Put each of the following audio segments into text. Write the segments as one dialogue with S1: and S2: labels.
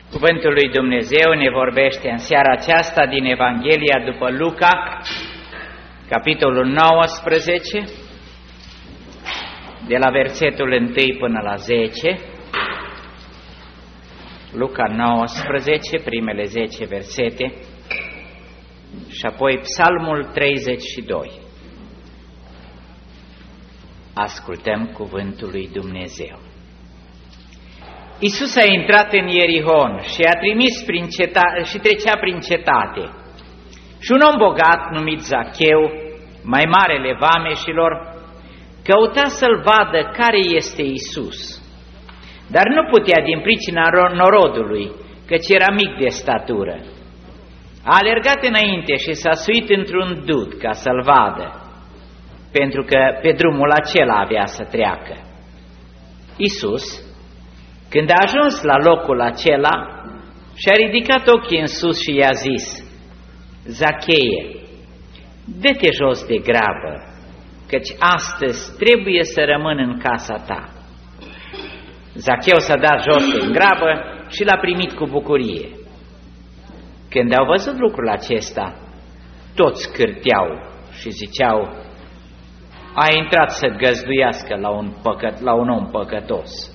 S1: Cuvântul lui Dumnezeu ne vorbește în seara aceasta din Evanghelia după Luca, capitolul 19, de la versetul 1 până la 10. Luca 19, primele 10 versete, și apoi Psalmul 32. Ascultăm cuvântul lui Dumnezeu. Iisus a intrat în Ierihon și a trimis și trecea prin cetate. Și un om bogat numit Zacheu, mai marele vameșilor, căuta să-l vadă care este Iisus, dar nu putea din pricina norodului, căci era mic de statură. A alergat înainte și s-a suit într-un dud ca să-l vadă, pentru că pe drumul acela avea să treacă. Iisus, când a ajuns la locul acela, și-a ridicat ochii în sus și i-a zis: Zacheie, dă-te jos de grabă, căci astăzi trebuie să rămân în casa ta. Zacheu s-a dat jos din grabă și l-a primit cu bucurie. Când au văzut lucrul acesta, toți cârteau și ziceau: a intrat să găzduiască la un om păcătos.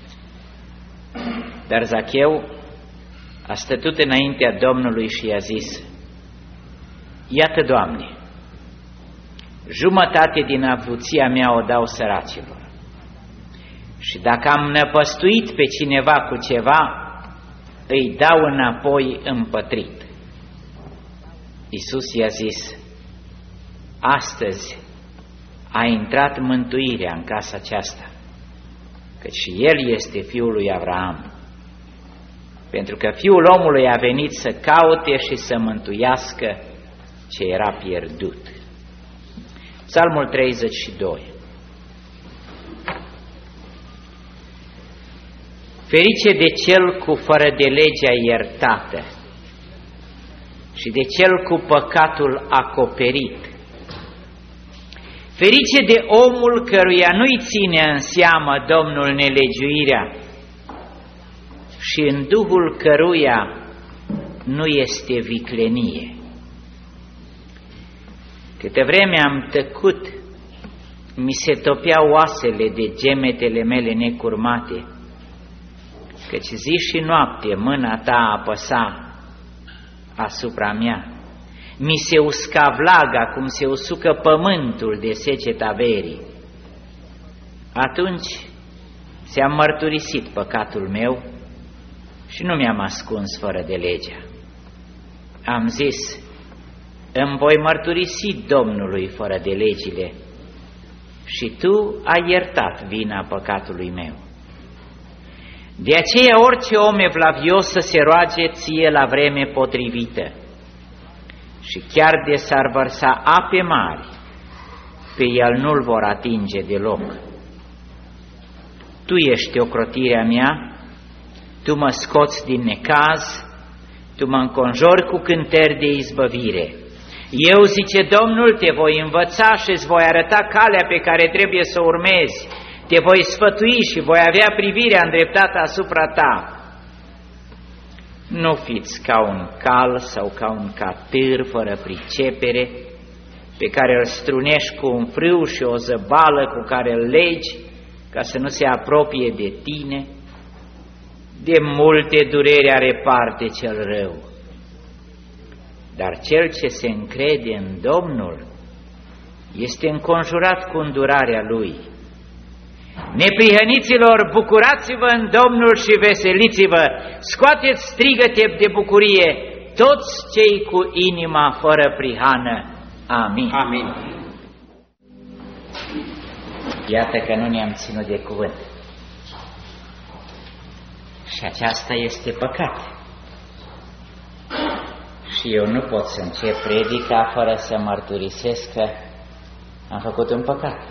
S1: Dar Zacheu a stătut înaintea Domnului și i-a zis: iată, Doamne, jumătate din avuția mea o dau săracilor, și dacă am năpăstuit pe cineva cu ceva, îi dau înapoi împătrit. Iisus i-a zis: astăzi a intrat mântuirea în casa aceasta, căci și el este fiul lui Avraam, pentru că Fiul omului a venit să caute și să mântuiască ce era pierdut. Psalmul 32. Ferice de cel cu fără de legea iertată și de cel cu păcatul acoperit. Ferice de omul căruia nu-i ține în seamă Domnul nelegiuirea și în duhul căruia nu este viclenie. Câte vreme am tăcut, mi se topeau oasele de gemetele mele necurmate, căci zi și noapte mâna ta apăsa asupra mea. Mi se usca vlaga cum se usucă pământul de seceta verii. Atunci ți-am mărturisit păcatul meu și nu mi-am ascuns fără de legea. Am zis: îmi voi mărturisi Domnului fără de legile, și tu ai iertat vina păcatului meu. De aceea orice om evlavios să se roage ție la vreme potrivită, și chiar de s-ar vărsa ape mari, pe el nu-l vor atinge deloc. Tu ești ocrotirea mea, tu mă scoți din necaz, tu mă înconjori cu cântări de izbăvire. Eu, zice Domnul, te voi învăța și îți voi arăta calea pe care trebuie să o urmezi, te voi sfătui și voi avea privirea îndreptată asupra ta. Nu fiți ca un cal sau ca un catâr fără pricepere, pe care îl strunești cu un frâu și o zăbală cu care îl legi, ca să nu se apropie de tine. De multe dureri are parte cel rău, dar cel ce se încrede în Domnul este înconjurat cu îndurarea Lui. Neprihăniților, bucurați-vă în Domnul și veseliți-vă, scoateți strigăte de bucurie toți cei cu inima fără prihană. Amin.
S2: Amin.
S1: Iată că nu ne-am ținut de cuvânt. Și aceasta este păcat. Și eu nu pot să încep predica fără să mărturisesc că am făcut un păcat.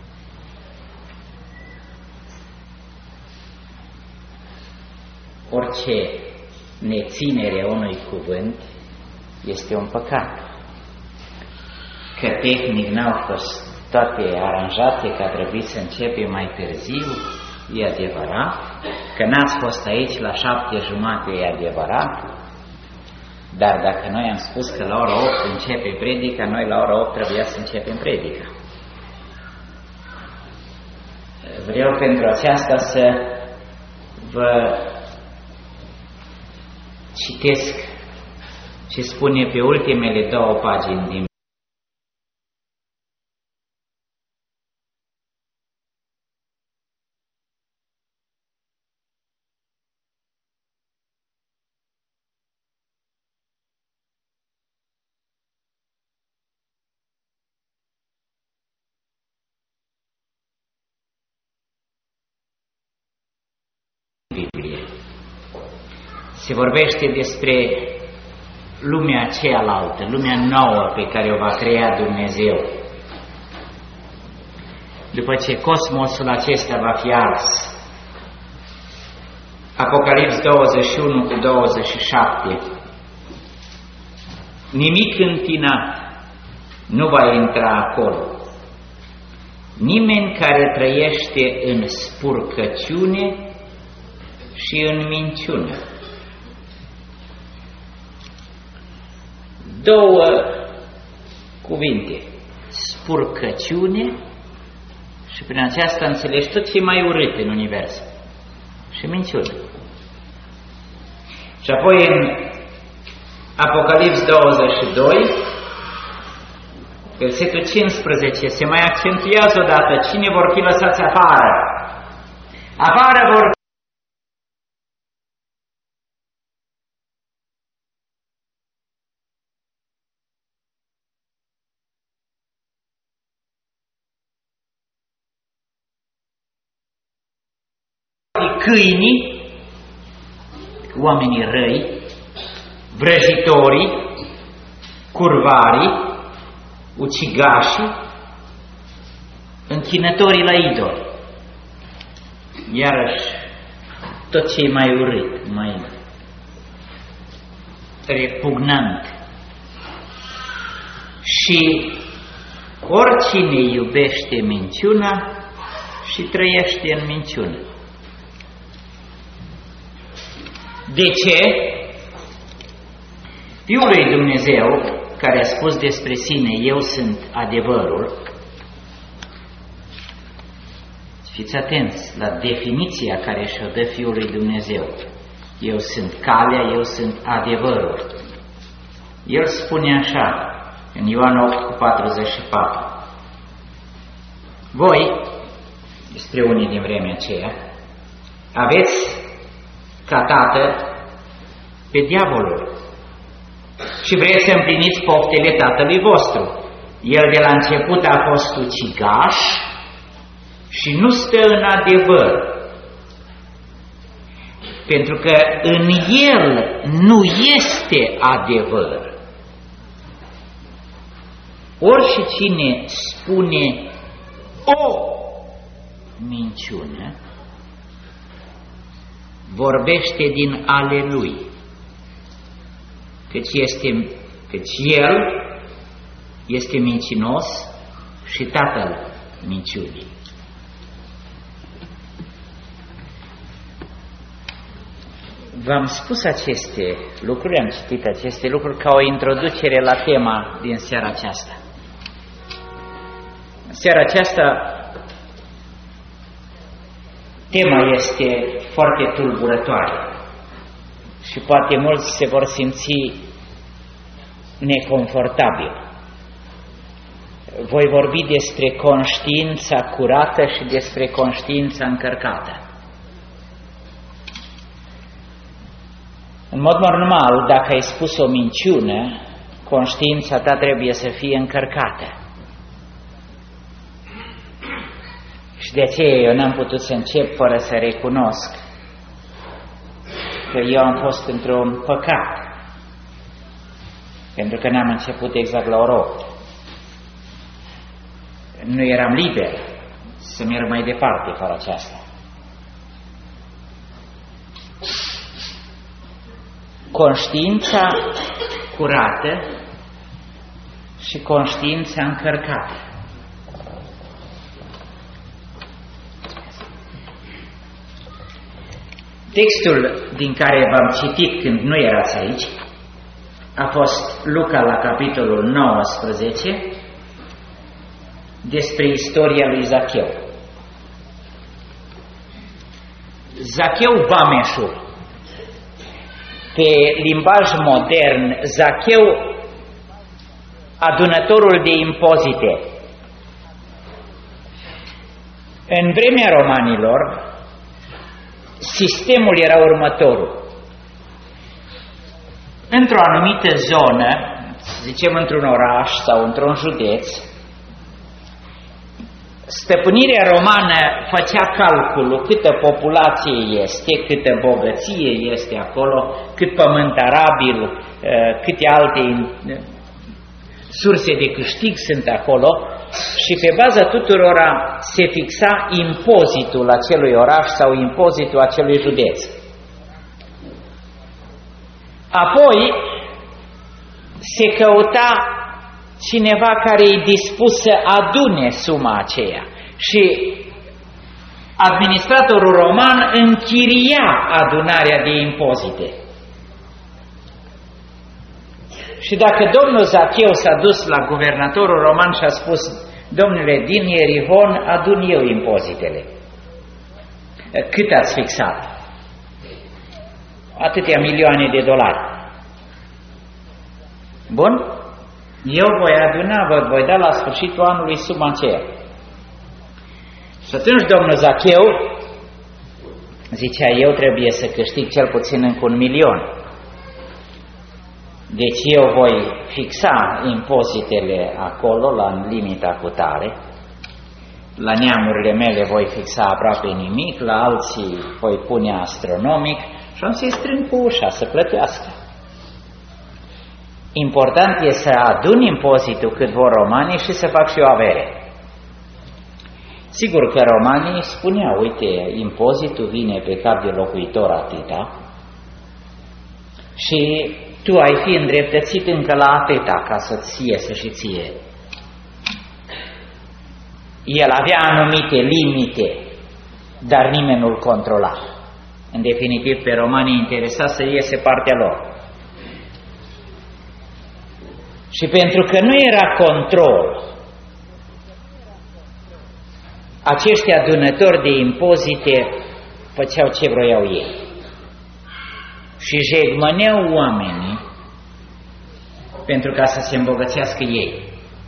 S1: Orice neținere unui cuvânt este un păcat. Că tehnic n-au fost toate aranjate, că a trebuit să începem mai târziu, e adevărat, că n-ați fost aici la 7:30, e adevărat, dar dacă noi am spus că la ora 8 începe predica, noi la ora 8 trebuia să începem predica. Vreau pentru aceasta să vă citesc ce spune pe ultimele 2 pagini din Biblie. Se vorbește despre lumea cealaltă, lumea nouă pe care o va crea Dumnezeu. După ce cosmosul acesta va fi ars. Apocalips 21:27. Nimic întinat nu va intra acolo. Nimeni care trăiește în spurcăciune și în minciună. 2 cuvinte, spurcăciune, și prin aceasta înțelegi tot ce e mai urât în univers, și minciună. Și apoi în Apocalips 22, versetul 15, se mai accentuează odată cine vor fi lăsați afară. Afară vor câinii, oamenii răi, vrăjitorii, curvarii, ucigașii, închinătorii la idol. Iarăși, tot ce e mai urât, mai repugnant. Și oricine iubește minciuna și trăiește în minciună. De ce? Fiul lui Dumnezeu, care a spus despre sine, eu sunt adevărul, fiți atenți la definiția care și-o dă Fiul lui Dumnezeu. Eu sunt calea, eu sunt adevărul. El spune așa, în Ioan 8:44. Voi, despre unii din vremea aceea, aveți ca tată pe diavolul și vreți să împliniți poftele tatălui vostru. El de la început a fost ucigaș și nu stă în adevăr, pentru că în el nu este adevăr. Oricine spune o minciună, vorbește din ale lui, căci el este mincinos și tatăl minciunii. V-am spus aceste lucruri, am citit aceste lucruri ca o introducere la tema din seara aceasta. În seara aceasta tema este foarte tulburătoare și poate mulți se vor simți neconfortabil. Voi vorbi despre conștiința curată și despre conștiința încărcată. În mod normal, dacă ai spus o minciună, conștiința ta trebuie să fie încărcată. Și de aceea eu n-am putut să încep fără să recunosc că eu am fost într-un păcat, pentru că n-am început exact la ora 8. Nu eram liber să merg mai departe fără aceasta. Conștiința curată și conștiința încărcată. Textul din care v-am citit când nu erați aici a fost Luca la capitolul 19 despre istoria lui Zacheu. Zacheu vameșul, pe limbaj modern, Zacheu adunătorul de impozite. În vremea romanilor, sistemul era următorul. Într-o anumită zonă, zicem într-un oraș sau într-un județ, stăpânirea romană făcea calculul câtă populație este, câtă bogăție este acolo, cât pământ arabil, câte alte surse de câștig sunt acolo și pe baza tuturora se fixa impozitul acelui oraș sau impozitul acelui județ. Apoi se căuta cineva care e dispus să adune suma aceea și administratorul roman închiria adunarea de impozite. Și dacă domnul Zacheu s-a dus la guvernatorul roman și a spus: domnule, din Ierihon adun eu impozitele. Cât ați fixat? Atâtea milioane de dolari. Bun? Eu voi aduna, vă voi da la sfârșitul anului suma aceea. Și atunci domnul Zacheu zicea: eu trebuie să câștig cel puțin încă 1 milion. Deci eu voi fixa impozitele acolo, la limita cu tare, la neamurile mele voi fixa aproape nimic, la alții voi pune astronomic și am să-i strâng cu ușa să plătească. Important e să adun impozitul cât vor romanii și să fac și o avere. Sigur că romanii spuneau: uite, impozitul vine pe cap de locuitor atâta și tu ai fi îndreptățit încă la atâta ca să-ți iese și ție. El avea anumite limite, dar nimeni nu-l controla. În definitiv, pe romanii interesa să iese partea lor. Și pentru că nu era control, acești adunători de impozite făceau ce vroiau ei și jegmăneau oamenii pentru ca să se îmbogățească ei.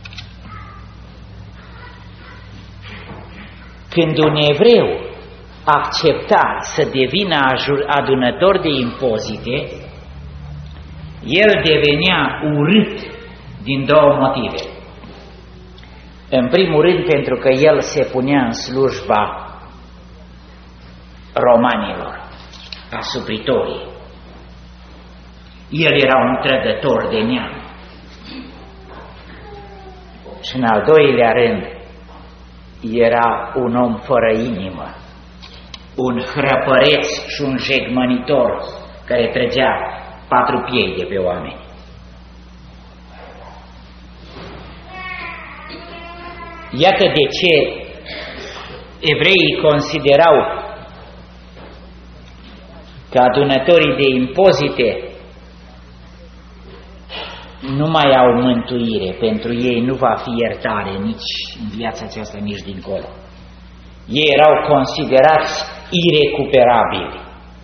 S1: Când un evreu accepta să devină adunător de impozite, el devenea urât din 2 motive. În primul rând, pentru că el se punea în slujba romanilor, asupritorii. El era un trădător de neam. Și în al doilea rând, era un om fără inimă, un hrăpăreț și un jegmănitor care trăgea 4 piei de pe oameni. Iată de ce evreii considerau că adunătorii de impozite nu mai au mântuire, pentru ei nu va fi iertare nici în viața aceasta, nici dincolo. Ei erau considerați irecuperabili.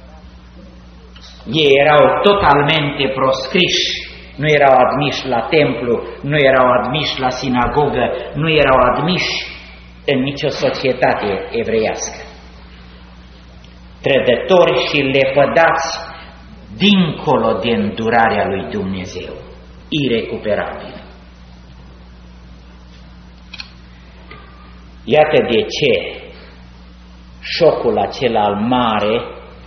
S1: Ei erau totalmente proscriși, nu erau admiși la templu, nu erau admiși la sinagogă, nu erau admiși în nicio societate evreiască. Trădători și lepădați dincolo de îndurarea lui Dumnezeu, irecuperabili. Iată de ce șocul acela mare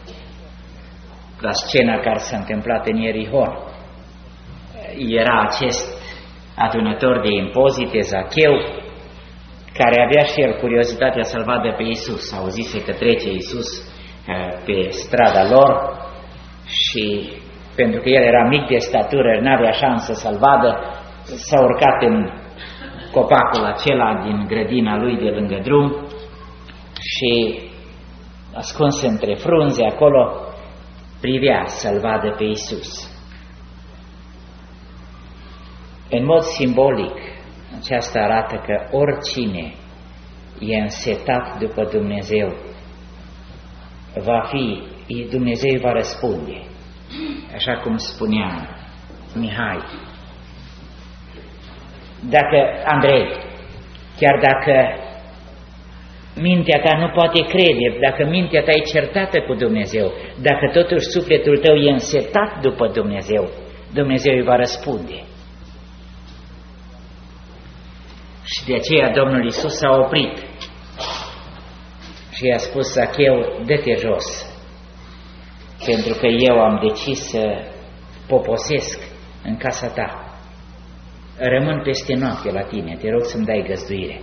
S1: la scena care s-a întâmplat în Ierihon. Era acest adunător de impozite, Zacheu, care avea și el curiozitatea să-l vadă pe Iisus. Auzise că trece Iisus pe strada lor și pentru că el era mic de statură, n-avea șansă să-l vadă, s-a urcat în copacul acela din grădina lui de lângă drum și ascuns între frunze acolo, privea să-L vadă pe Iisus. În mod simbolic, aceasta arată că oricine e însetat după Dumnezeu, Dumnezeu va răspunde, așa cum spunea Mihai. Chiar dacă mintea ta nu poate crede, dacă mintea ta e certată cu Dumnezeu, dacă totuși sufletul tău e însetat după Dumnezeu, Dumnezeu îi va răspunde. Și de aceea Domnul Iisus s-a oprit și i-a spus: Zacheu, dă-te jos, pentru că eu am decis să poposesc în casa ta. Rămân peste noapte la tine, te rog să-mi dai găzduire.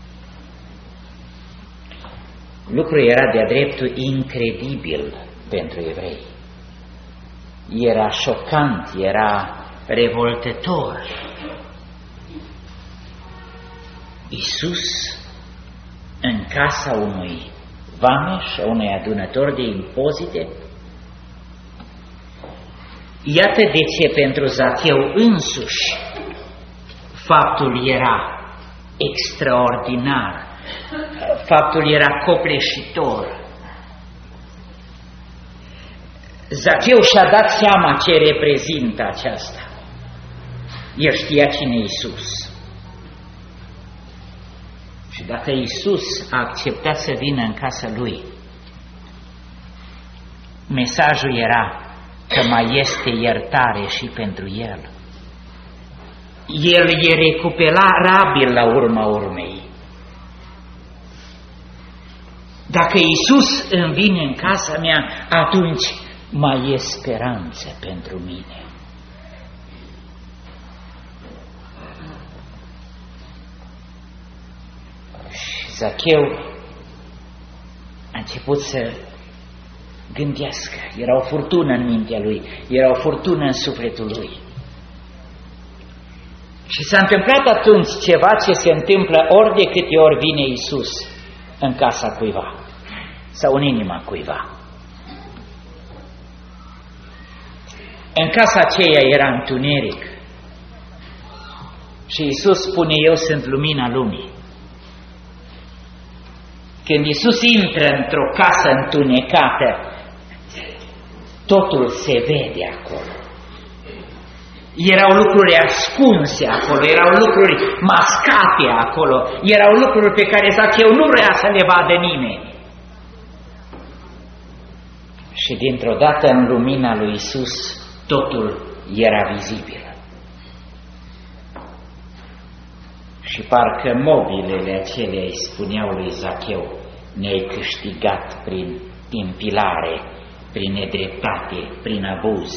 S1: Lucrul era de-a dreptul incredibil pentru evrei. Era șocant, era revoltător. Iisus în casa unui vameș, unui adunător de impozite. Iată de ce pentru Zacheu însuși faptul era extraordinar, faptul era copleșitor. Zacheu și-a dat seama ce reprezintă aceasta. El știa cine e Iisus. Și dacă Iisus a acceptat să vină în casa lui, mesajul era că mai este iertare și pentru el. El e recuperabil la urma urmei. Dacă Iisus îmi vine în casa mea, atunci mai e speranță pentru mine. Și Zacheu a început să gândească. Era o furtună în mintea lui, era o furtună în sufletul lui. Și s-a întâmplat atunci ceva ce se întâmplă ori de câte ori vine Iisus în casa cuiva sau în inima cuiva. În casa aceea era întuneric și Iisus spune: eu sunt lumina lumii. Când Iisus intră într-o casă întunecată, totul se vede acolo. Erau lucruri ascunse acolo, erau lucruri mascate acolo, erau lucruri pe care Zacheu nu vrea să le vadă nimeni. Și dintr-o dată în lumina lui Iisus totul era vizibil. Și parcă mobilele acelea îi spuneau lui Zacheu: ne-ai câștigat prin impilare, prin nedreptate, prin abuz.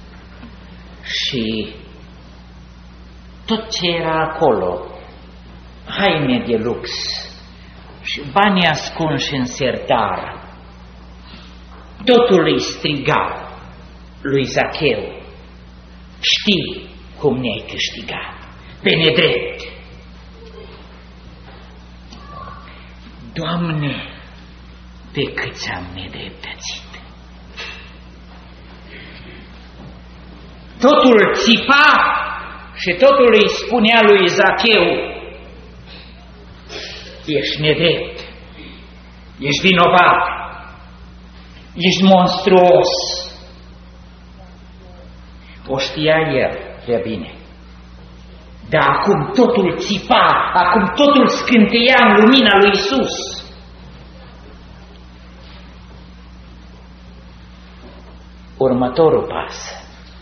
S1: Și tot ce era acolo, haine de lux și bani ascunși în sertar, totul îi striga lui Zacheu: știi cum ne-ai câștigat, pe nedrept. Doamne, pe cât am nedreptățit! Totul țipa și totul îi spunea lui Zacheu: ești nedrept, ești vinovat, ești monstruos. O știa el prea bine. Dar acum totul țipa, acum totul scânteia în lumina lui Iisus. Următorul pas.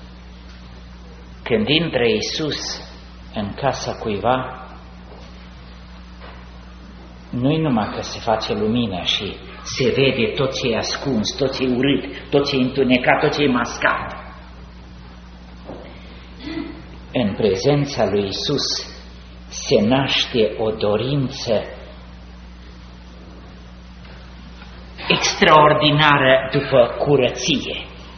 S1: Când intră Iisus în casa cuiva, nu-i numai că se face lumină și se vede tot ce e ascuns, tot ce e urât, tot ce e întunecat, tot ce e mascat. În prezența lui Iisus se naște o dorință extraordinară după curăție.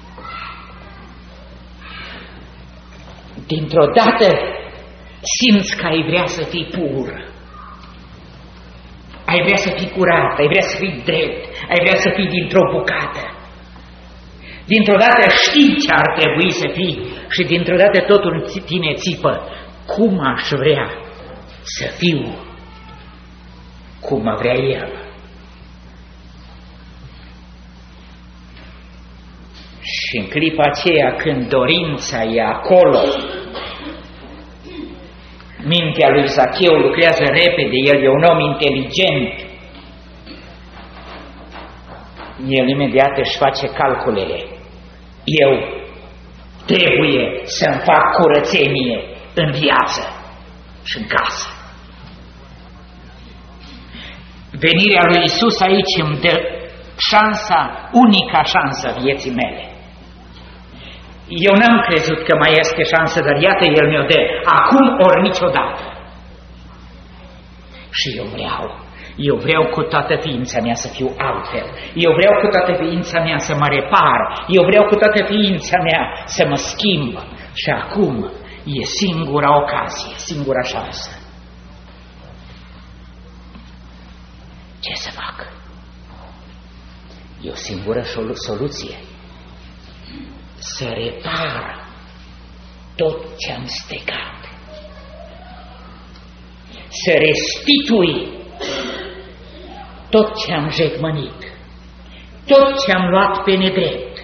S1: Dintr-o dată simți că ai vrea să fii pur, ai vrea să fii curat, ai vrea să fii drept, ai vrea să fii dintr-o bucată. Dintr-o dată știi ce ar trebui să fii și dintr-o dată totul în tine țipă. Cum aș vrea să fiu cum vrea El. Și în clipa aceea când dorința e acolo, mintea lui Zacheu lucrează repede, el e un om inteligent. El imediat își face calculele. Eu trebuie să-mi fac curățenie în viață și în casă. Venirea lui Iisus aici îmi dă șansa, unica șansă vieții mele. Eu n-am crezut că mai este șansă, dar iată, El mi-o dă, acum ori niciodată. Și eu vreau cu toată ființa mea să fiu altfel, eu vreau cu toată ființa mea să mă repar, eu vreau cu toată ființa mea să mă schimb. Și acum e singura ocazie, singura șansă. Ce să fac? E o singură soluție. Să repar tot ce-am stricat. Să restitui tot ce-am jecmănit, tot ce-am luat pe nedrept.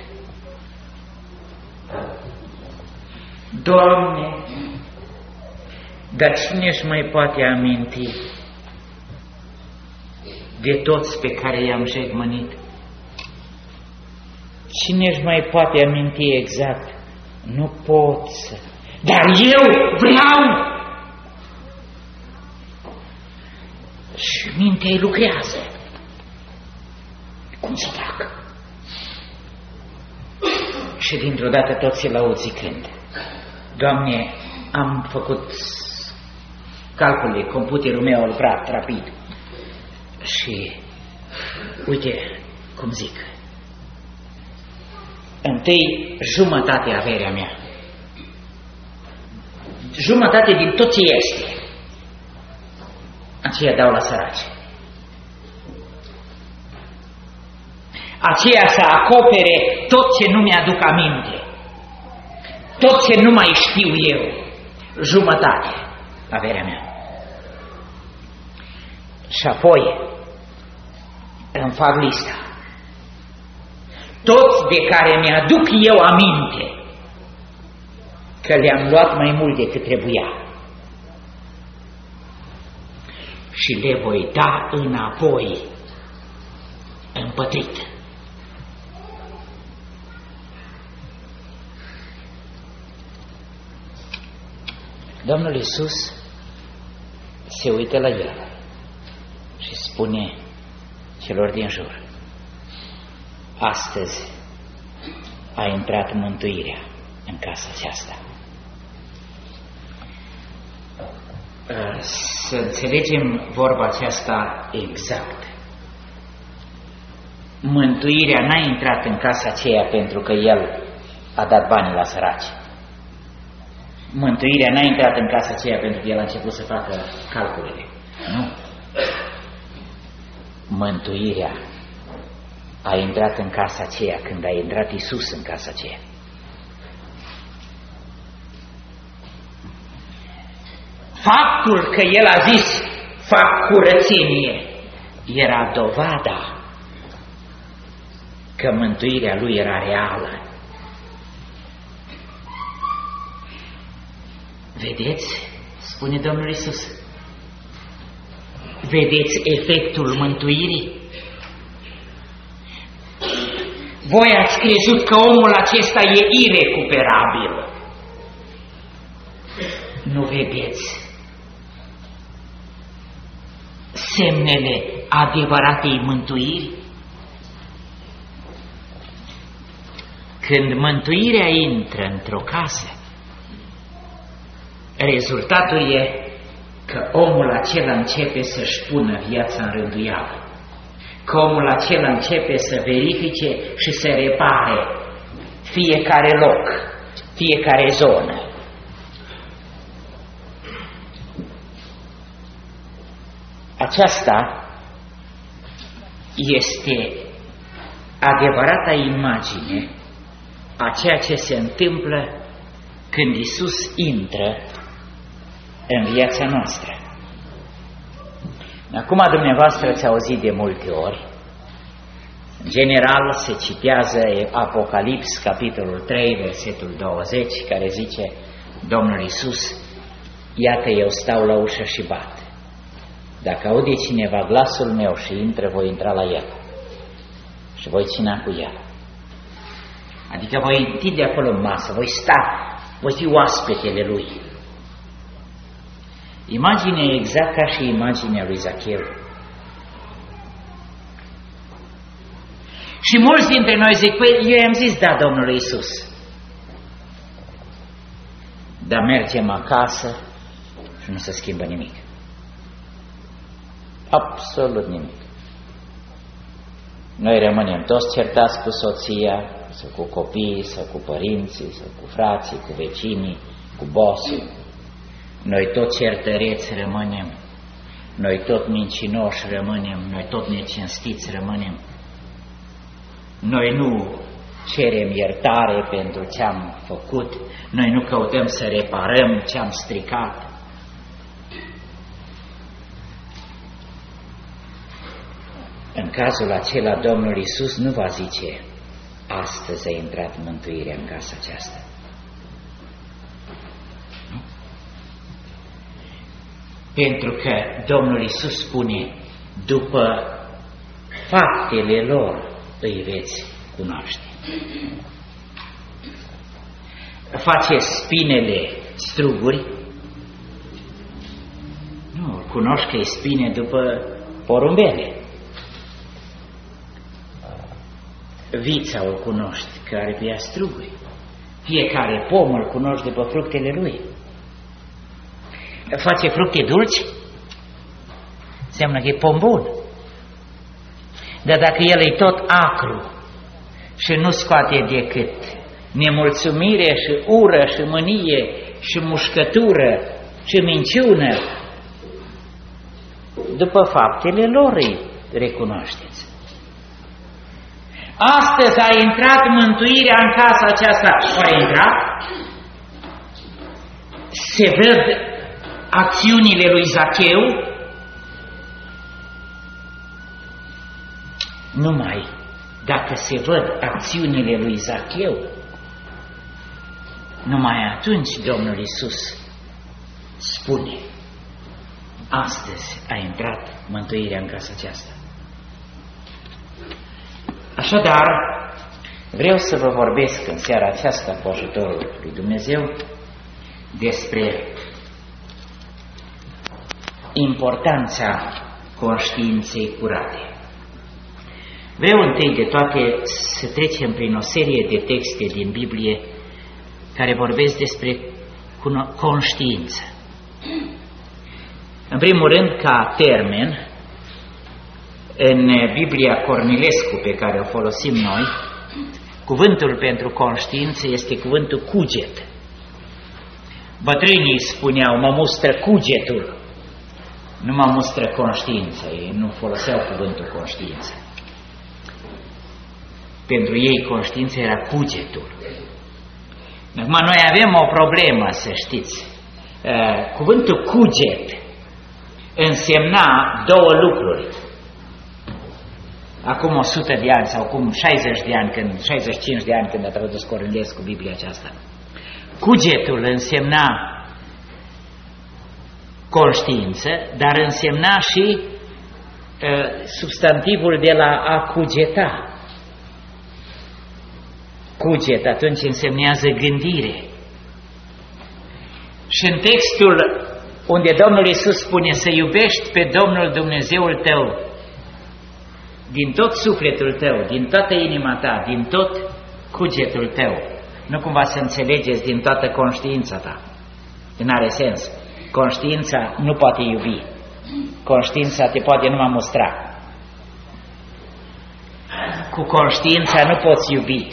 S1: Doamne, dar cine își mai poate aminti de toți pe care i-am jecmănit? Cine își mai poate aminti exact? Nu pot să... Dar eu vreau! Și mintea-i lucrează. Cum să fac? Și dintr-o dată toți se laud zicând: Doamne, am făcut calcule, computerul meu a lucrat rapid. Și uite cum zic. Întâi jumătate averea mea, jumătate din tot ce este, aceea dau la săraci. Aceea să acopere tot ce nu mi-aduc aminte, tot ce nu mai știu eu, jumătate averea mea. Și apoi îmi fac lista. Toți de care mi-aduc eu aminte că le-am luat mai mult decât trebuia și le voi da înapoi împătrit. Domnul Iisus se uită la el și spune celor din jur: astăzi a intrat mântuirea în casa aceasta. Să înțelegem vorba aceasta exact. Mântuirea n-a intrat în casa aceea pentru că El a dat banii la săraci. Mântuirea n-a intrat în casa aceea pentru că El a început să facă calculele. Nu. Mântuirea a intrat în casa aceea când a intrat Iisus în casa aceea. Faptul că El a zis fac curățenie era dovada că mântuirea Lui era reală. Vedeți, spune Domnul Iisus, vedeți efectul mântuirii? Voi ați crezut că omul acesta e irecuperabil. Nu vedeți semnele adevăratei mântuiri? Când mântuirea intră într-o casă, rezultatul e că omul acela începe să-și pună viața în rânduială, că omul acela începe să verifice și să repare fiecare loc, fiecare zonă. Aceasta este adevărata imagine a ceea ce se întâmplă când Iisus intră în viața noastră. Acum dumneavoastră ați auzit de multe ori, în general se citează Apocalips, capitolul 3, versetul 20, care zice Domnul Iisus: iată, eu stau la ușă și bat. Dacă aude cineva glasul meu și intră, voi intra la el și voi cina cu el. Adică voi întinde acolo în masă, voi sta, voi fi oaspetele lui. Imaginea e exact ca și imaginea lui Zacheu. Și mulți dintre noi zic: păi eu i-am zis da Domnului Iisus. Dar mergem acasă și nu se schimbă nimic. Absolut nimic. Noi rămânem toți certați cu soția, sau cu copiii, sau cu părinții, sau cu frații, cu vecinii, cu bossul. Noi tot certăreți rămânem, noi tot mincinoși rămânem, noi tot necinstiți rămânem. Noi nu cerem iertare pentru ce am făcut, noi nu căutăm să reparăm ce am stricat. În cazul acela, Domnul Iisus nu va zice: astăzi a intrat mântuirea în casa aceasta. Nu? Pentru că Domnul Iisus spune: după faptele lor îi veți cunoaște. Face spinele struguri? Nu, cunoști că e spine după porumbele. Vița o cunoști că are pe ea struguri. Fiecare pom îl cunoști după fructele lui. Face fructe dulci? Înseamnă că e pom bun. Dar dacă el e tot acru și nu scoate decât nemulțumire și ură și mânie și mușcătură și minciună, după faptele lor îi recunoașteți. Astăzi a intrat mântuirea în casa aceasta. A intrat? Se văd acțiunile lui Zacheu? Numai dacă se văd acțiunile lui Zacheu, numai atunci Domnul Iisus spune: astăzi a intrat mântuirea în casa aceasta. Așadar, vreau să vă vorbesc în seara aceasta, cu ajutorul lui Dumnezeu, despre importanța conștiinței curate. Vreau întâi de toate să trecem prin o serie de texte din Biblie care vorbesc despre conștiință. În primul rând, ca termen, în Biblia Cornilescu, pe care o folosim noi, cuvântul pentru conștiință este cuvântul cuget. Bătrânii spuneau: mă mustră cugetul, nu mă mustră conștiința. Ei nu foloseau cuvântul conștiință. Pentru ei conștiința era cugetul. Acum noi avem o problemă, să știți. Cuvântul cuget însemna două lucruri. Acum 100 de ani sau acum 60 de ani, 65 de ani când a tradus Cornilescu Biblia aceasta. Cugetul însemna conștiință, dar însemna și substantivul de la a cugeta. Cuget atunci însemnează gândire. Și în textul unde Domnul Iisus spune să iubești pe Domnul Dumnezeul tău din tot sufletul tău, din toată inima ta, din tot cugetul tău, nu cumva să înțelegeți din toată conștiința ta. N-are sens. Conștiința nu poate iubi. Conștiința te poate numai mustra. Cu conștiința nu poți iubi.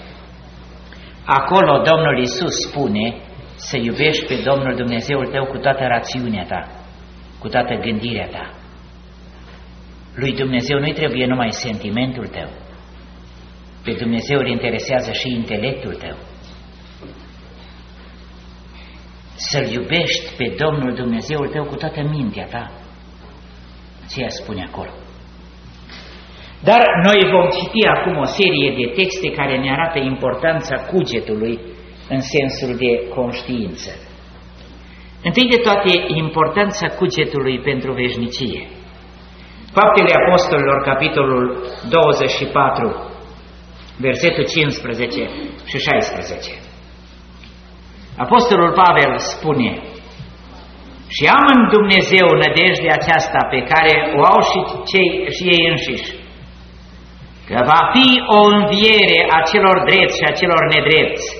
S1: Acolo Domnul Iisus spune să iubești pe Domnul Dumnezeul tău cu toată rațiunea ta, cu toată gândirea ta. Lui Dumnezeu nu-i trebuie numai sentimentul tău, Pe Dumnezeu îl interesează și intelectul tău. Să-L iubești pe Domnul Dumnezeul tău cu toată mintea ta. Ce spune acolo. Dar noi vom citi acum o serie de texte care ne arată importanța cugetului în sensul de conștiință. Întâi de toate, importanța cugetului pentru veșnicie. Faptele Apostolilor, capitolul 24, versetul 15 și 16. Apostolul Pavel spune: și am în Dumnezeu nădejdea aceasta pe care o au și ei înșiși, că va fi o înviere a celor drepți și a celor nedrepți.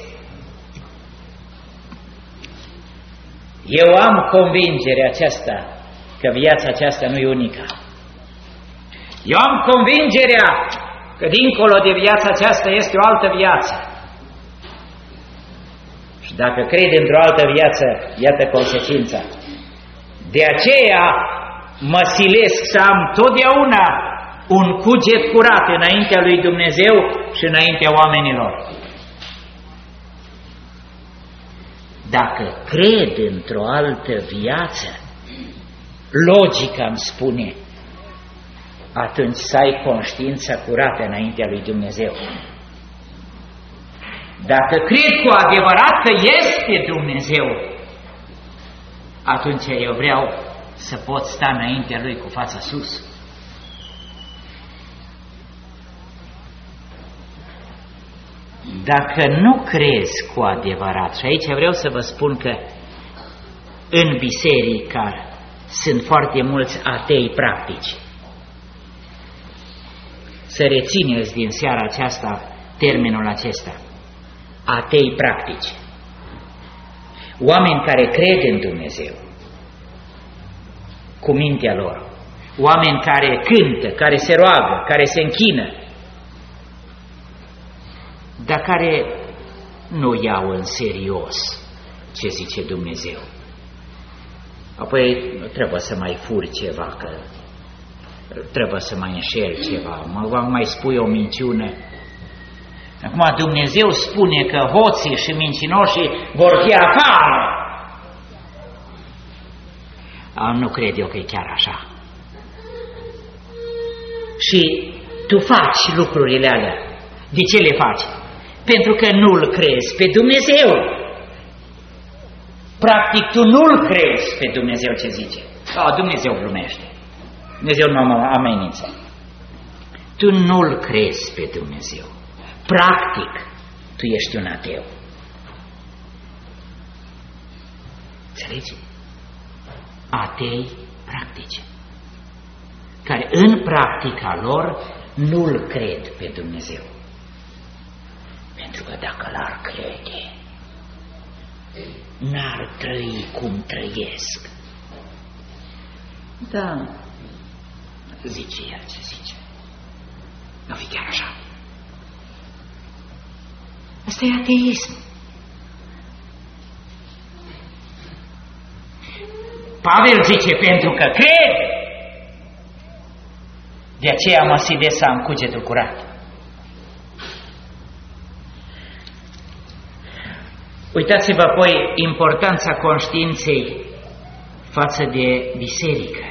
S1: Eu am convingerea aceasta că viața aceasta nu e unica. Eu am convingerea că dincolo de viața aceasta este o altă viață. Și dacă crede într-o altă viață, iată consecința. De aceea mă silesc să am totdeauna un cuget curat înaintea lui Dumnezeu și înaintea oamenilor. Dacă cred într-o altă viață, logica îmi spune, atunci să ai conștiința curată înaintea lui Dumnezeu. Dacă cred cu adevărat că este Dumnezeu, atunci eu vreau să pot sta înaintea Lui cu fața sus. Dacă nu crezi cu adevărat, și aici vreau să vă spun că în biserică sunt foarte mulți atei practici. Să rețineți din seara aceasta termenul acesta, atei practici. Oameni care cred în Dumnezeu cu mintea lor, oameni care cântă, care se roagă, care se închină, dar care nu iau în serios ce zice Dumnezeu. Apoi trebuie să mai furi ceva, că trebuie să mai înșel ceva, mai spui o minciună. Acum Dumnezeu spune că hoții și mincinoșii vor fi afară. Nu cred eu că e chiar așa. Și tu faci lucrurile alea. De ce le faci? Pentru că nu-L crezi pe Dumnezeu. Practic tu nu-L crezi pe Dumnezeu ce zice. Dumnezeu glumește. Dumnezeu nu mă amenință. Tu nu-L crezi pe Dumnezeu. Practic, tu ești un ateu. Înțelegi? Atei practice, care în practica lor nu-L cred pe Dumnezeu. Pentru că dacă l-ar crede, n-ar trăi cum trăiesc. Da, zice el ce zice. Nu fi chiar așa. Asta e ateism. Pavel zice, pentru că cred, de aceea mă silesc să am cugetul curat. Uitați-vă apoi importanța conștiinței față de biserică.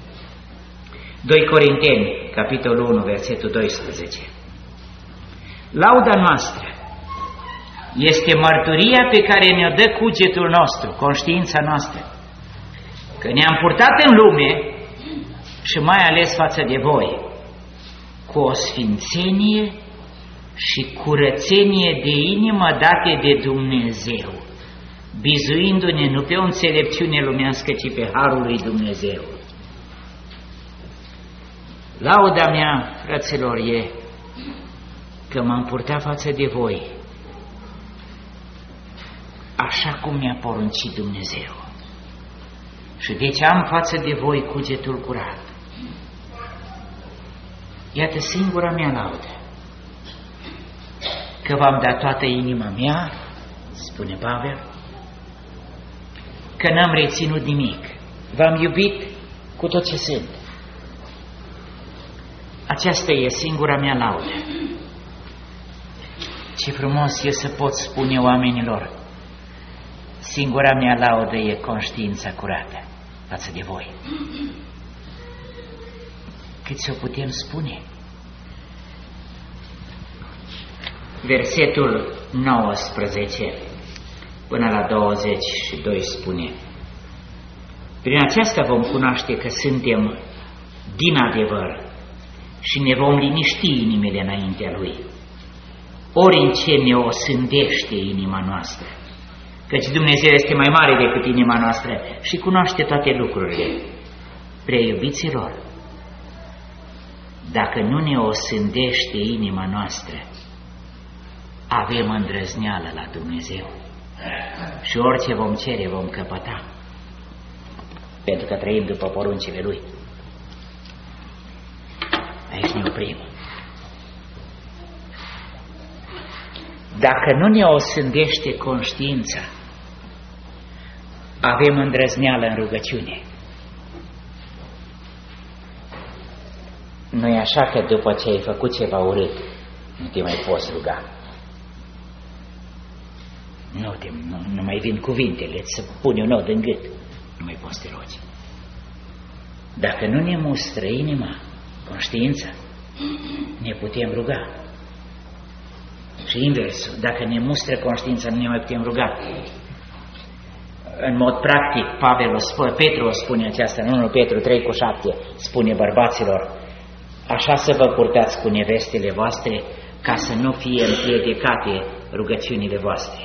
S1: 2 Corinteni, capitolul 1, versetul 12. Lauda noastră este mărturia pe care ne-o dă cugetul nostru, conștiința noastră, că ne-am purtat în lume și mai ales față de voi, cu o sfințenie și curățenie de inimă date de Dumnezeu, bizuindu-ne nu pe o înțelepciune lumească, ci pe harul lui Dumnezeu. Lauda mea, fraților, e că m-am purtat față de voi așa cum mi-a poruncit Dumnezeu. Și deci am față de voi cugetul curat. Iată singura mea laudă, că v-am dat toată inima mea, spune Pavel, că n-am reținut nimic, v-am iubit cu tot ce sunt. Aceasta e singura mea laudă. Ce frumos e să pot spune oamenilor, singura mea laudă e conștiința curată față de voi. Cât să o putem spune? Versetul 19 până la 22 spune: prin aceasta vom cunoaște că suntem din adevăr și ne vom liniști inimile înaintea Lui, ori în ce ne osândește inima noastră, căci Dumnezeu este mai mare decât inima noastră și cunoaște toate lucrurile. Prea iubiților, dacă nu ne osândește inima noastră, avem îndrăzneală la Dumnezeu și orice vom cere vom căpăta, pentru că trăim după poruncile Lui. Aici ne oprim. Dacă nu ne osândește conștiința, avem îndrăzneală în rugăciune. Nu-i așa că după ce ai făcut ceva urât, nu te mai poți ruga. Nu mai vin cuvintele, îți pune un nod în gât. Nu mai poți te rogi. Dacă nu ne mustră inima, conștiința, ne putem ruga. Și inversul, dacă ne mustră conștiința, nu ne mai putem ruga. În mod practic, Petru o spune aceasta, în 1 Petru 3:7, spune bărbaților: așa să vă purtați cu nevestele voastre, ca să nu fie împiedicate rugăciunile voastre.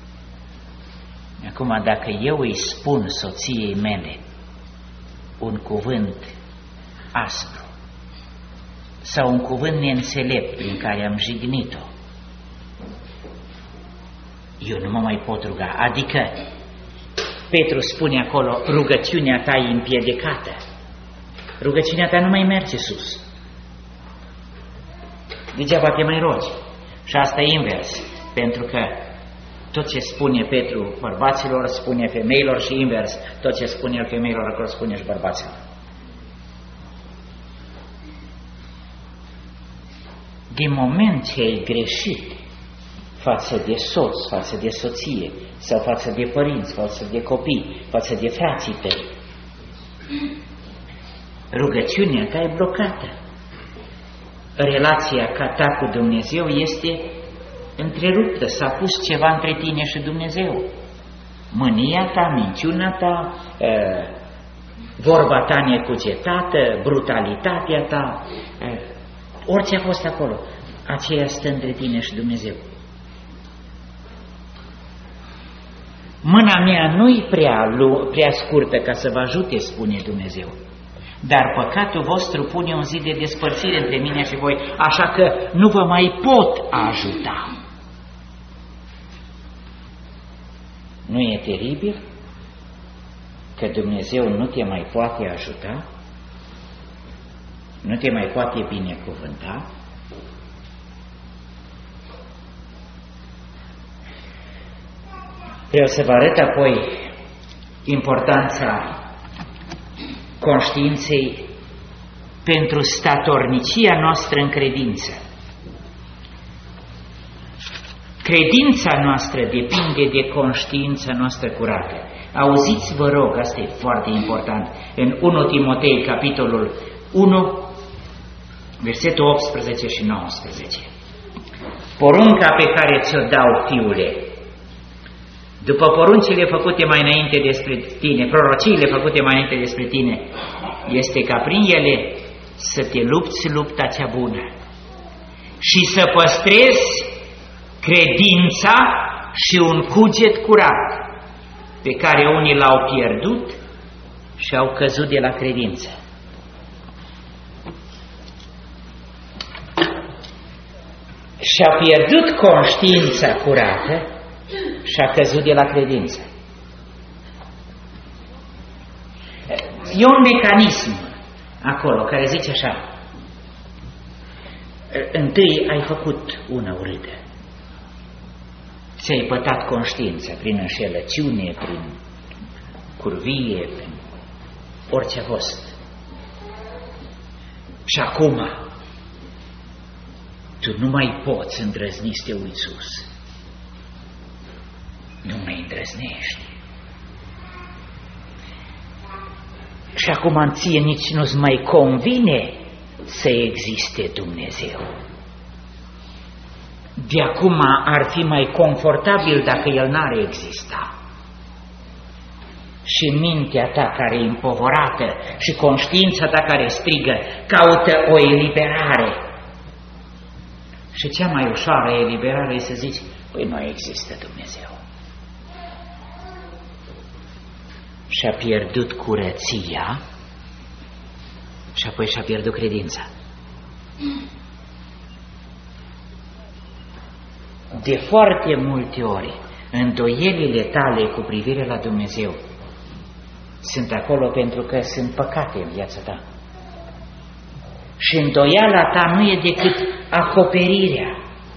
S1: Acum, dacă eu îi spun soției mele un cuvânt aspru sau un cuvânt neînțelept prin care am jignit-o, eu nu mă mai pot ruga. Adică, Petru spune acolo, rugăciunea ta e împiedicată. Rugăciunea ta nu mai merge sus. Degeaba te mai rogi. Și asta e invers, pentru că tot ce spune Petru bărbaților, spune femeilor și invers. Tot ce spune el femeilor, acolo spune și bărbaților. Din moment ce ai greșit față de soț, față de soție, sau față de părinți, față de copii, față de frații tăi, rugăciunea ta e blocată. Relația ta cu Dumnezeu este întreruptă, s-a pus ceva între tine și Dumnezeu. Mânia ta, minciuna ta, vorba ta necugetată, brutalitatea ta, orice a fost acolo, aceea stă între tine și Dumnezeu. Mâna mea nu-i prea scurtă ca să vă ajute, spune Dumnezeu, dar păcatul vostru pune un zid de despărțire între mine și voi, așa că nu vă mai pot ajuta. Nu e teribil că Dumnezeu nu te mai poate ajuta? Nu te mai poate binecuvânta? Vreau să vă arăt apoi importanța conștiinței pentru statornicia noastră în credință. Credința noastră depinde de conștiința noastră curată. Auziți, vă rog, asta e foarte important, în 1 Timotei, capitolul 1, versetul 18 și 19. Porunca pe care ți-o dau, fiule, după poruncile făcute mai înainte despre tine, prorociile făcute mai înainte despre tine, este ca prin ele să te lupți lupta cea bună și să păstrezi credința și un cuget curat, pe care unii l-au pierdut și au căzut de la credință. Și-a pierdut conștiința curată și a căzut de la credință. E un mecanism acolo care zice așa: întâi ai făcut una urâtă, ți-ai pătat conștiința prin înșelăciune, prin curvie, prin orice a fost. Și acum tu nu mai poți îndrăzni să te uiți sus. Nu mai îndrăznești. Și acum ție nici nu-ți mai convine să existe Dumnezeu. De acum ar fi mai confortabil dacă El n-ar exista. Și mintea ta care e împovărată și conștiința ta care strigă, caută o eliberare. Și cea mai ușoară eliberare e să zici, păi nu există Dumnezeu. Și-a pierdut curăția și apoi și-a pierdut credința. De foarte multe ori, îndoielile tale cu privire la Dumnezeu sunt acolo pentru că sunt păcate în viața ta. Și îndoiala ta nu e decât acoperirea,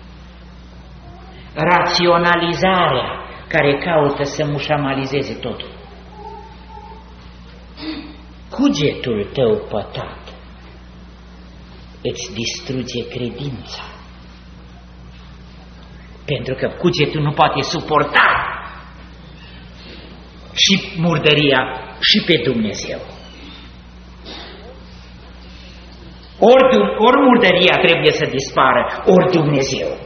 S1: raționalizarea care caută să mușamalizeze totul. Cugetul tău pătat îți distruge credința. Pentru că cugetul nu poate suporta și murdăria și pe Dumnezeu. Ori murdăria trebuie să dispară, ori Dumnezeu.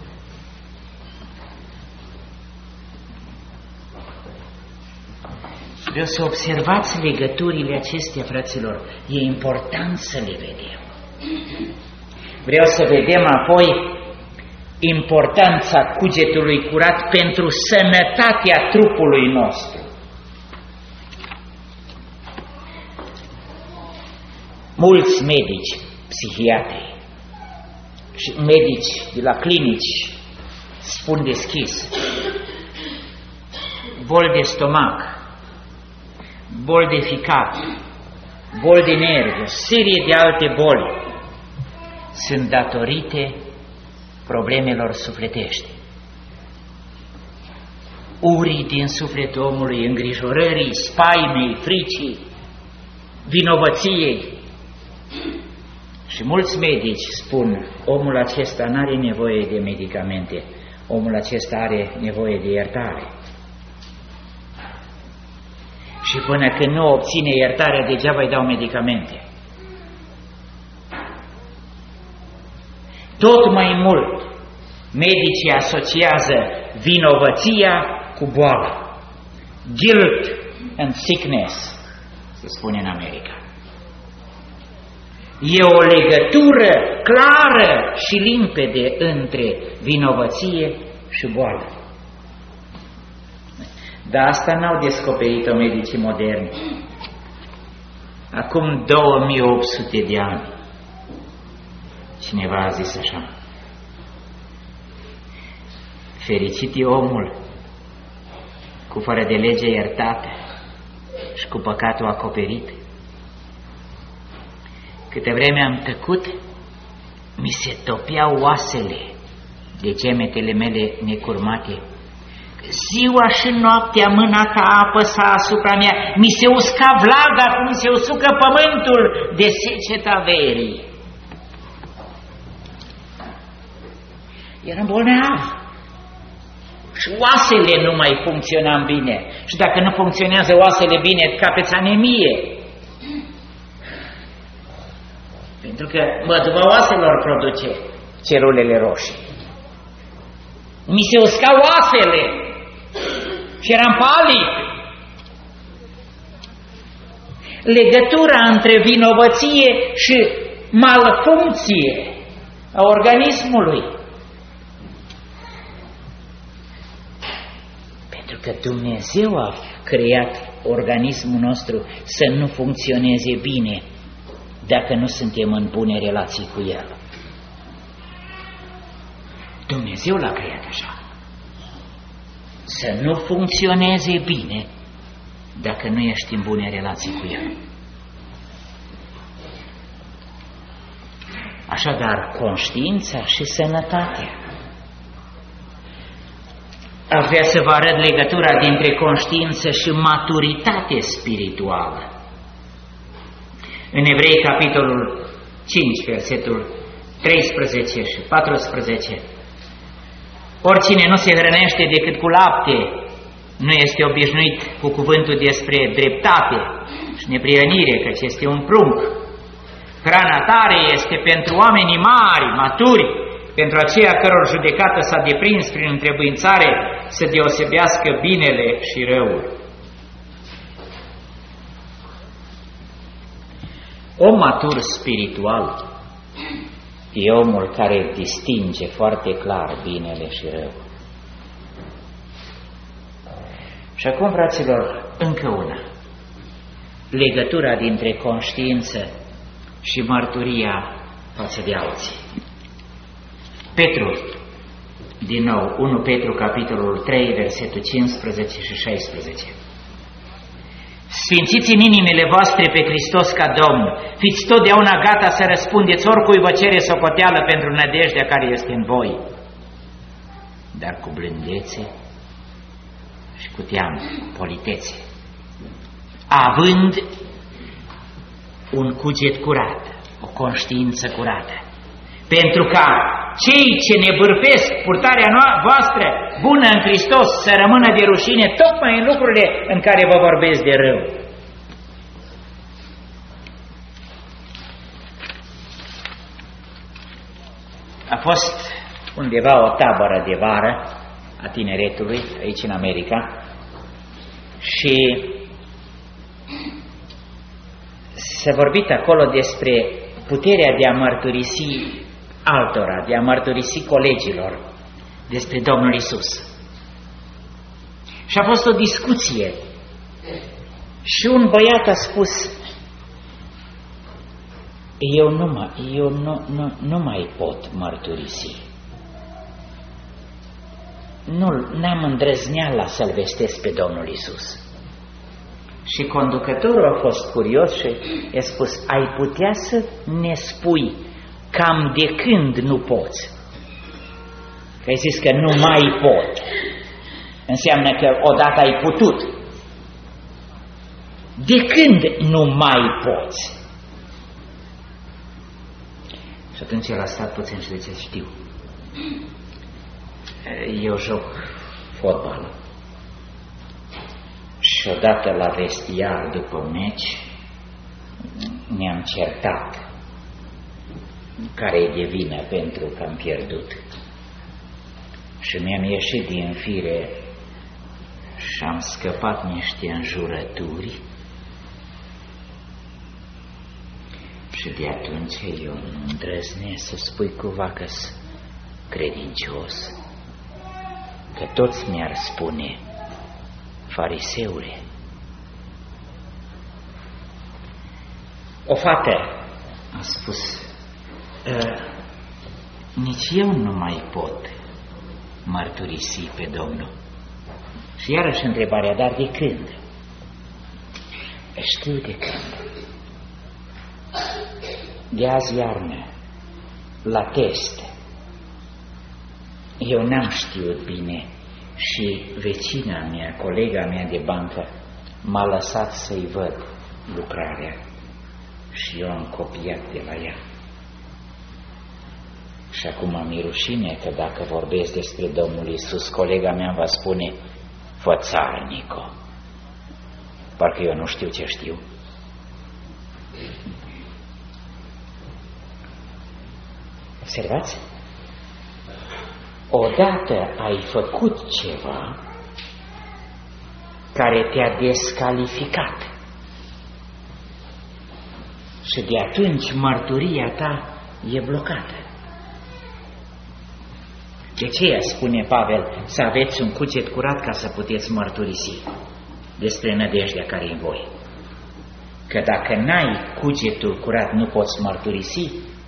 S1: Vreau să observați legăturile acestea, fraților. E important să le vedem. Vreau să vedem apoi importanța cugetului curat pentru sănătatea trupului nostru. Mulți medici, psihiatri și medici de la clinici spun deschis: boli de stomac, boli de ficat, boli de nervi, o serie de alte boli sunt datorite problemelor sufletești. Urii din sufletul omului, îngrijorării, spaimei, fricii, vinovăției. Și mulți medici spun, omul acesta nu are nevoie de medicamente, omul acesta are nevoie de iertare. Și până când nu obține iertarea, degeaba îi dau medicamente. Tot mai mult, medicii asociază vinovăția cu boala. Guilt and sickness, se spune în America. E o legătură clară și limpede între vinovăție și boală. Dar asta n-au descoperit-o medicii moderni. Acum 2800 de ani, cineva a zis așa: fericit e omul cu fără de lege iertată și cu păcatul acoperit. Câte vreme am tăcut, mi se topeau oasele de gemetele mele necurmate. Ziua și noaptea mâna ta apăsa asupra mea, mi se usca vlaga cum se usucă pământul de seceta verii. Eram bolnav și oasele nu mai funcționau bine. Și dacă nu funcționează oasele bine, capeți anemie. Pentru că măduva oaselor produce celulele roșii. Mi se uscau oasele și eram palid. Legătura între vinovăție și malfuncție a organismului. Pentru că Dumnezeu a creat organismul nostru să nu funcționeze bine dacă nu suntem în bune relații cu El. Dumnezeu l-a creat așa. Să nu funcționeze bine dacă nu ești în bune relații cu El. Așadar, conștiința și sănătatea. Aș vrea să vă arăt legătura dintre conștiință și maturitate spirituală. În Evrei, capitolul 5, versetul 13 și 14. Oricine nu se hrănește decât cu lapte, nu este obișnuit cu cuvântul despre dreptate și neprihănire, căci este un prunc. Hrana tare este pentru oamenii mari, maturi, pentru aceia căror judecată s-a deprins prin întrebuințare să deosebească binele și răul. Om matur spiritual e omul care distinge foarte clar binele și răul. Și acum, fraților, încă una. Legătura dintre conștiință și mărturia față de alții. Petru, din nou, 1 Petru, capitolul 3, versetul 15 și 16. Sfințiți în inimile voastre pe Hristos ca Domn, fiți totdeauna gata să răspundeți oricui vă cere socoteală pentru nădejdea care este în voi, dar cu blândețe și cu teamă, politețe, având un cuget curat, o conștiință curată, pentru ca cei ce ne bârfesc purtarea voastră bună în Hristos să rămână de rușine tocmai în lucrurile în care vă vorbesc de rău. A fost undeva o tabără de vară a tineretului aici în America și s-a vorbit acolo despre puterea de a mărturisi altora, de a mărturisi colegilor despre Domnul Iisus. Și a fost o discuție și un băiat a spus: eu nu mai pot mărturisi. N-am îndrăzneala să-L vestesc pe Domnul Iisus. Și conducătorul a fost curios și i-a spus: ai putea să ne spui cam de când nu poți? Că ai zis că nu mai pot. Înseamnă că odată ai putut. De când nu mai poți? Și atunci el a stat puțin și zice: știu. Eu joc fotbal. Și odată la vestiar după meci ne-am certat care e de vină pentru că am pierdut. Și mi-am ieșit din fire și am scăpat niște înjurături și de atunci eu nu îndrăznesc să spui cumva că-s credincios, că toți mi-ar spune: fariseule. O fată a spus: nici eu nu mai pot mărturisi pe Domnul. Și iarăși întrebarea: dar de când? Știu de când. De azi iarnă, la test. Eu n-am știut bine și vecina mea, colega mea de bancă, m-a lăsat să-i văd lucrarea și eu am copiat de la ea. Și acum mi-e rușine că dacă vorbesc despre Domnul Iisus, colega mea va spune: fățarnico. Parcă eu nu știu ce știu. Observați? Odată ai făcut ceva care te-a descalificat și de atunci mărturia ta e blocată. De ce spune Pavel să aveți un cuget curat ca să puteți mărturisi despre nădejdea care e în voi? Că dacă n-ai cugetul curat, nu poți mărturisi.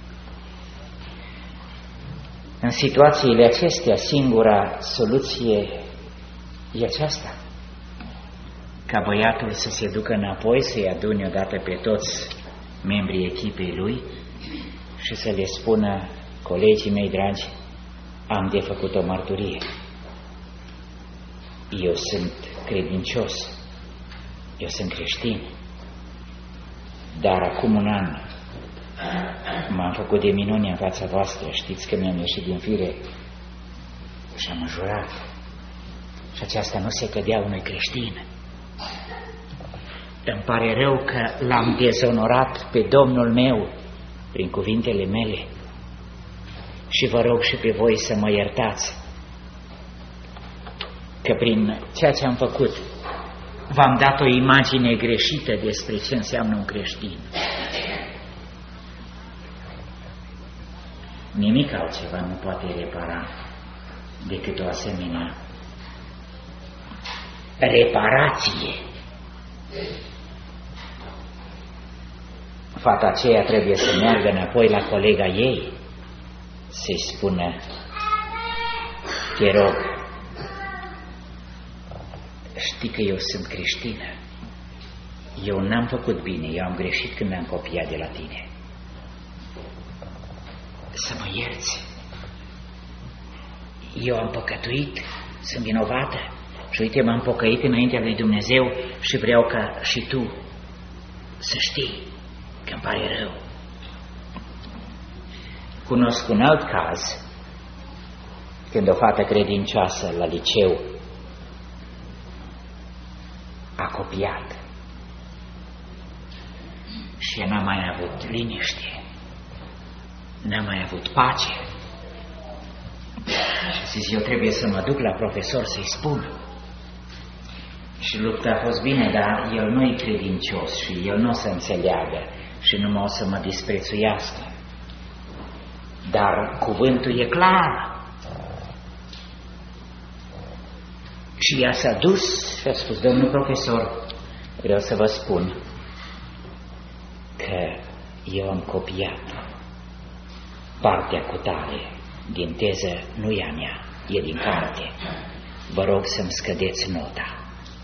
S1: În situațiile acestea, singura soluție e aceasta: ca băiatul să se ducă înapoi, să-i adune odată pe toți membrii echipei lui și să le spună: colegii mei dragi, am de făcut o mărturie. Eu sunt credincios, eu sunt creștin, dar acum un an m-am făcut de minune în fața voastră, știți că mi-am ieșit din fire și am înjurat. Și aceasta nu se cădea unui creștin. Îmi pare rău că l-am dezonorat pe Domnul meu prin cuvintele mele și vă rog și pe voi să mă iertați că prin ceea ce am făcut v-am dat o imagine greșită despre ce înseamnă un creștin. Nimic altceva nu poate repara decât o asemenea reparație. Fata aceea trebuie să meargă înapoi la colega ei, să-i spună: te rog, știi că eu sunt creștină, eu n-am făcut bine, eu am greșit când am copiat de la tine, să mă ierți, eu am păcătuit, sunt vinovată și uite, m-am pocăit înaintea lui Dumnezeu și vreau ca și tu să știi că îmi pare rău. Cunosc un alt caz, când o fată credincioasă la liceu a copiat și n-a mai avut liniște, n-a mai avut pace. Și a zis: eu trebuie să mă duc la profesor să-i spun. Și lupta a fost bine, dar el nu-i credincios și el nu o să înțeleagă și nu o să mă disprețuiască. Dar cuvântul e clar. Și ea s-a dus și a spus: domnul profesor, vreau să vă spun că eu am copiat partea cu tare din teză, nu e a mea, e din carte. Vă rog să-mi scădeți nota.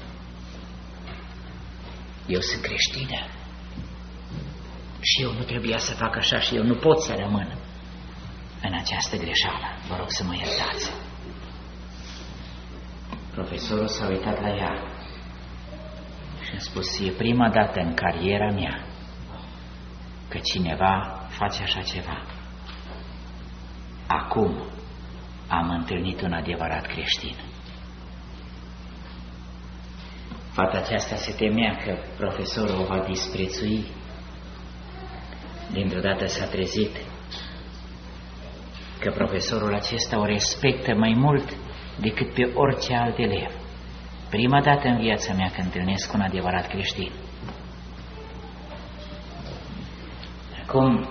S1: Eu sunt creștină și eu nu trebuia să fac așa și eu nu pot să rămân în această greșeală. Vă rog să mă iertați. Profesorul s-a uitat la ea și a spus: e prima dată în cariera mea că cineva face așa ceva. Acum am întâlnit un adevărat creștin. Fata aceasta se temea că profesorul o va disprețui. Dintr-o dată s-a trezit că profesorul acesta o respectă mai mult decât pe orice alt elev. Prima dată în viața mea că întâlnesc un adevărat creștin. Acum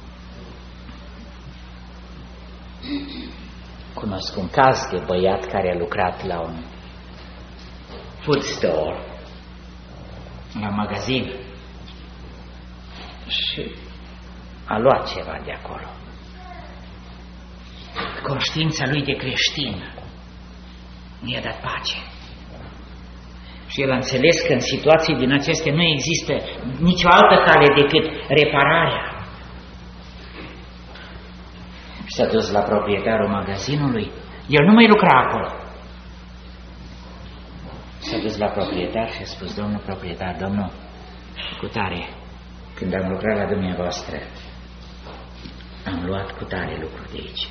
S1: cunosc un caz de băiat care a lucrat la un food store, la magazin, și a luat ceva de acolo. Conștiința lui de creștin i-a dat pace. Și el a înțeles că în situații din acestea nu există nicio altă cale decât repararea. Și s-a dus la proprietarul magazinului. El nu mai lucra acolo. S-a dus la proprietar și a spus: domnul proprietar, domnul cutare, când am lucrat la dumneavoastră, am luat cutare lucruri de aici.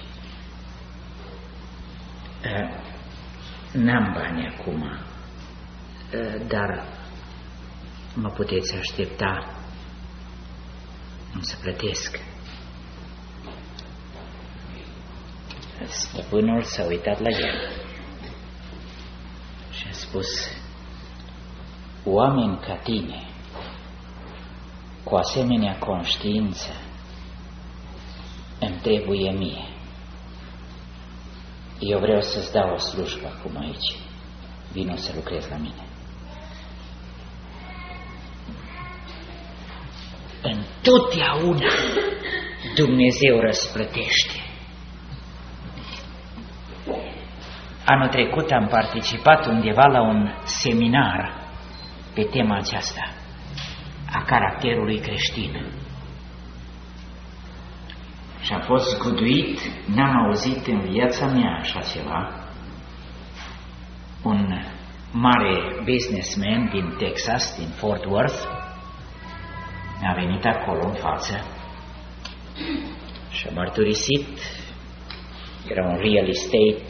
S1: N-am bani acum, dar mă puteți aștepta să plătesc. Stăpânul s-a uitat la el și a spus: oameni ca tine, cu asemenea conștiință, îmi trebuie mie. Eu vreau să-ți dau o slujbă acum aici. Vino să lucrezi la mine. Întotdeauna Dumnezeu răsplătește. Anul trecut am participat undeva la un seminar pe tema aceasta a caracterului creștin. Și am fost zguduit, n-am auzit în viața mea așa ceva. Un mare businessman din Texas, din Fort Worth, a venit acolo în față Și a mărturisit, era un real estate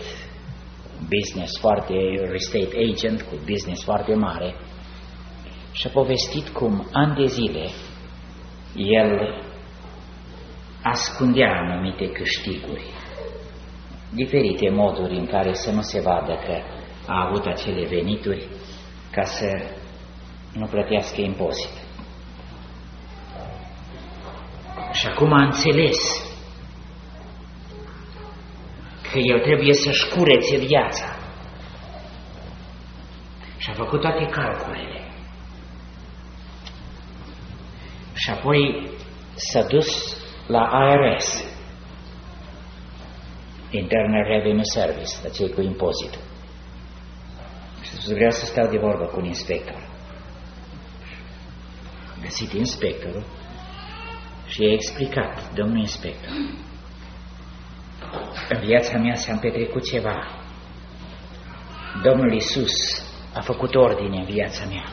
S1: agent cu business foarte mare, și a povestit cum ani de zile el ascundea anumite câștiguri, diferite moduri în care să nu se vadă că a avut acele venituri, ca să nu plătească impozit. Și acum a înțeles că el trebuie să-și curețe viața. Și a făcut toate calculele. Și apoi s-a dus la IRS, Internal Revenue Service, cei cu impozitul. Și vreau să stau de vorbă cu un inspector. A găsit inspectorul și i-a explicat: domnul inspector, în viața mea s-a petrecut ceva. Domnul Iisus a făcut ordine în viața mea.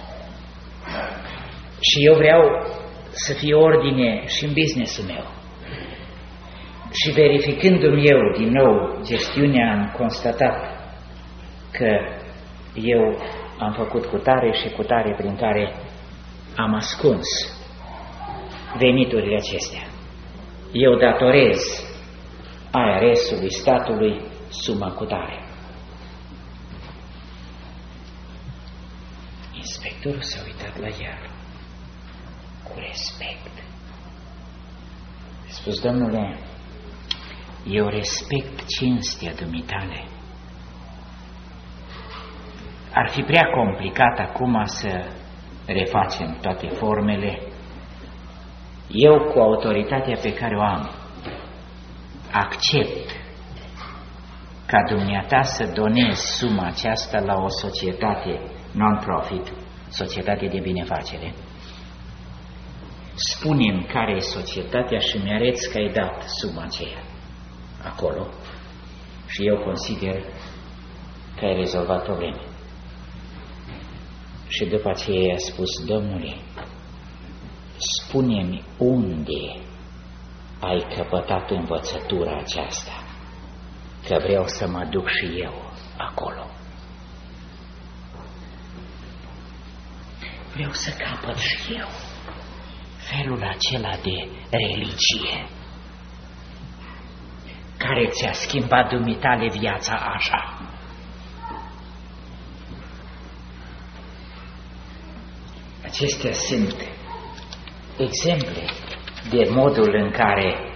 S1: Și eu vreau să fie ordine și în business-ul meu. Și verificându-mi eu din nou gestiunea, am constatat că eu am făcut cu tare și cu tare prin care am ascuns veniturile acestea. Eu datorez IRS-ului, statului, suma cu tare. Inspectorul s-a uitat la el cu respect. A spus: domnule, eu respect cinstea dumitale. Ar fi prea complicat acum să refacem toate formele. Eu, cu autoritatea pe care o am, accept ca dumneata să donezi suma aceasta la o societate non-profit, societate de binefacere. Spune-mi care e societatea și mi-arăți că ai dat suma aceea acolo și eu consider că ai rezolvat probleme. Și după aceea i-a spus: domnule, spune-mi unde ai căpătat învățătura aceasta, că vreau să mă duc și eu acolo. Vreau să capăt și eu felul acela de religie care ți-a schimbat dumitale viața așa. Acestea sunt exemple de modul în care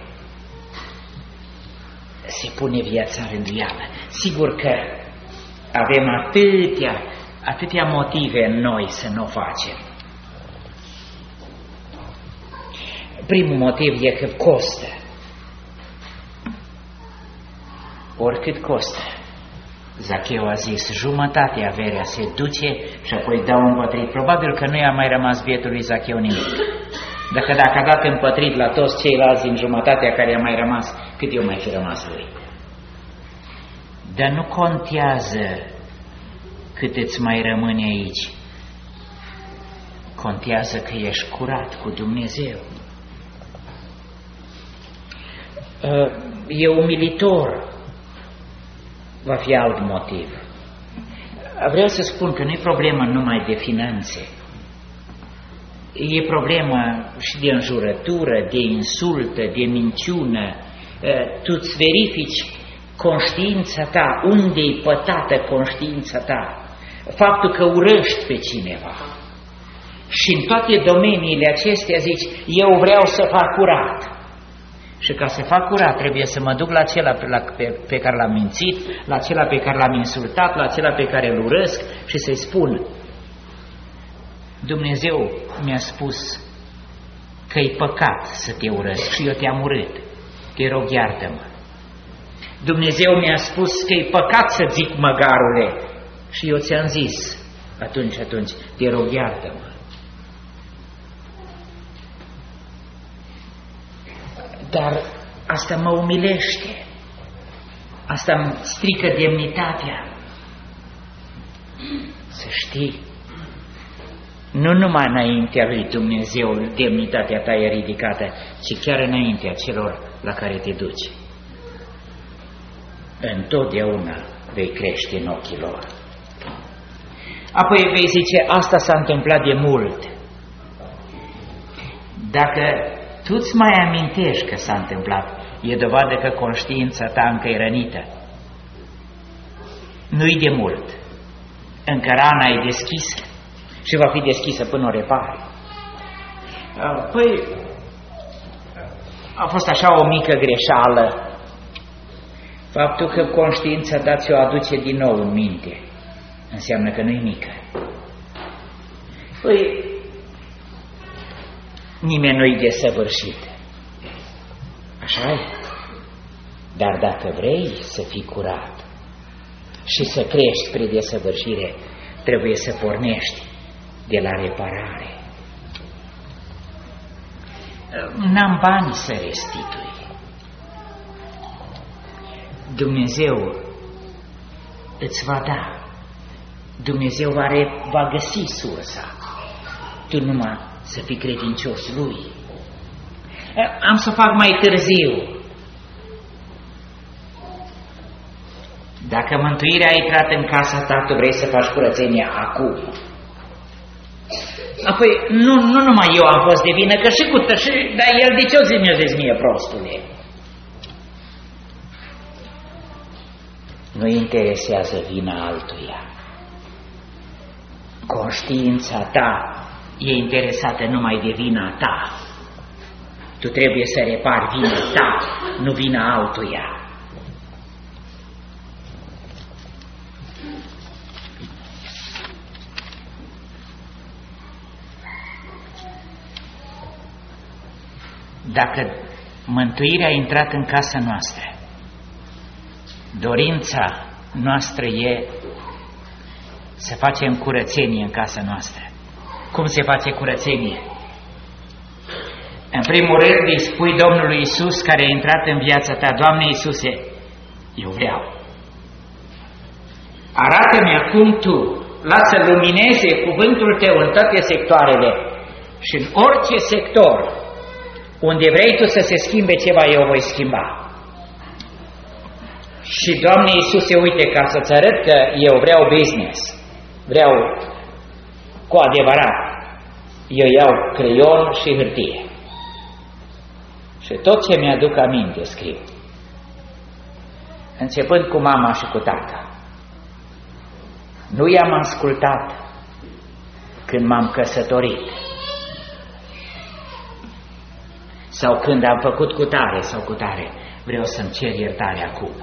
S1: se pune viața în rânduială. Sigur că avem atâtea motive în noi să nu o facem. Primul motiv e că costă. Oricât costă. Zacheu a zis: jumătatea averea se duce și apoi dau împătrit. Probabil că nu i-a mai rămas bietului Zacheu nimic. Dacă a dat împătrit la toți ceilalți din jumătatea care i-a mai rămas, cât eu mai fi rămas lui. Dar nu contează cât îți mai rămâne aici. Contează că ești curat cu Dumnezeu. E umilitor. Va fi alt motiv. Vreau să spun că nu e problemă numai de finanțe. E problemă și de înjurătură, de insultă, de minciună. Tu îți verifici conștiința ta, unde-i pătată conștiința ta, faptul că urăști pe cineva. Și în toate domeniile acestea zici: eu vreau să fac curat. Și ca să fac curat trebuie să mă duc la acela pe care l-am mințit, la acela pe care l-am insultat, la acela pe care îl urăsc și să-i spun: Dumnezeu mi-a spus că e păcat să te urăsc și eu te-am urât, te rog iartă-mă. Dumnezeu mi-a spus că e păcat să zic măgarule și eu ți-am zis atunci, te rog iartă-mă. Dar asta mă umilește, asta îmi strică demnitatea. Să știi nu numai înaintea lui Dumnezeu demnitatea ta e ridicată, ci chiar înaintea celor la care te duci. Întotdeauna vei crește în ochii lor. Apoi vei zice, asta s-a întâmplat de mult. Dacă tu îți mai amintești că s-a întâmplat, e dovadă că conștiința ta încă e rănită. Nu-i de mult. Încă rana e deschisă și va fi deschisă până o repare. Păi, a fost așa o mică greșeală. Faptul că conștiința ta ți-o aduce din nou în minte înseamnă că nu-i mică. Păi, nimeni nu-i desăvârșit. Așa e. Dar dacă vrei să fii curat și să crești spre desăvârșire, trebuie să pornești de la reparare. N-am bani să restitui. Dumnezeu îți va da. Dumnezeu va găsi sursa. Tu numai să fii credincios Lui. Am să fac mai târziu. Dacă mântuirea a intrat în casa ta, tu vrei să faci curățenia acum. Apoi, nu numai eu am fost de vină, că și cu tășii, dar el de ce o zi mie, prostule? Nu interesează vina altuia. Conștiința ta e interesată numai de vina ta. Tu trebuie să repari vina ta, nu vina altuia. Dacă mântuirea a intrat în casa noastră, dorința noastră e să facem curățenie în casa noastră. Cum se face curățenie? În primul rând îi spui Domnului Iisus, care a intrat în viața ta, Doamne Iisuse, eu vreau. Arată-mi acum Tu, lasă lumineze cuvântul Tău în toate sectoarele și în orice sector unde vrei Tu să se schimbe ceva, eu voi schimba. Și Doamne Iisuse, uite, ca să-ți arăt că eu vreau business, vreau cu adevărat, eu iau creion și hârtie. Și tot ce mi-aduc aminte scriu. Începând cu mama și cu tata. Nu i-am ascultat când m-am căsătorit. Sau când am făcut cu tare sau cu tare. Vreau să-mi cer iertare acum.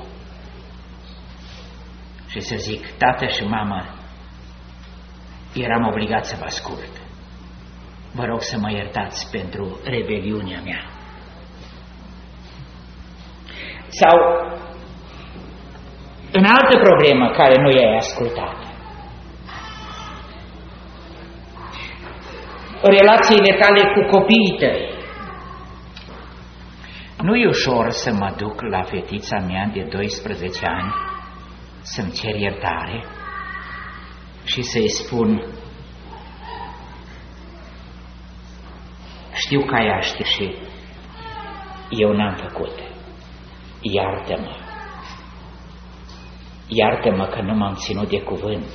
S1: Și să zic, tată și mamă, eram obligat să vă ascult. Vă rog să mă iertați pentru rebeliunea mea. Sau în altă problemă care nu i-ai ascultat. Relațiile tale cu copiii tăi. Nu-i ușor să mă duc la fetița mea de 12 ani să-mi cer iertare și să-i spun, știu că ai aștept și eu n-am făcut. Iartă-mă. Iartă-mă că nu m-am ținut de cuvânt.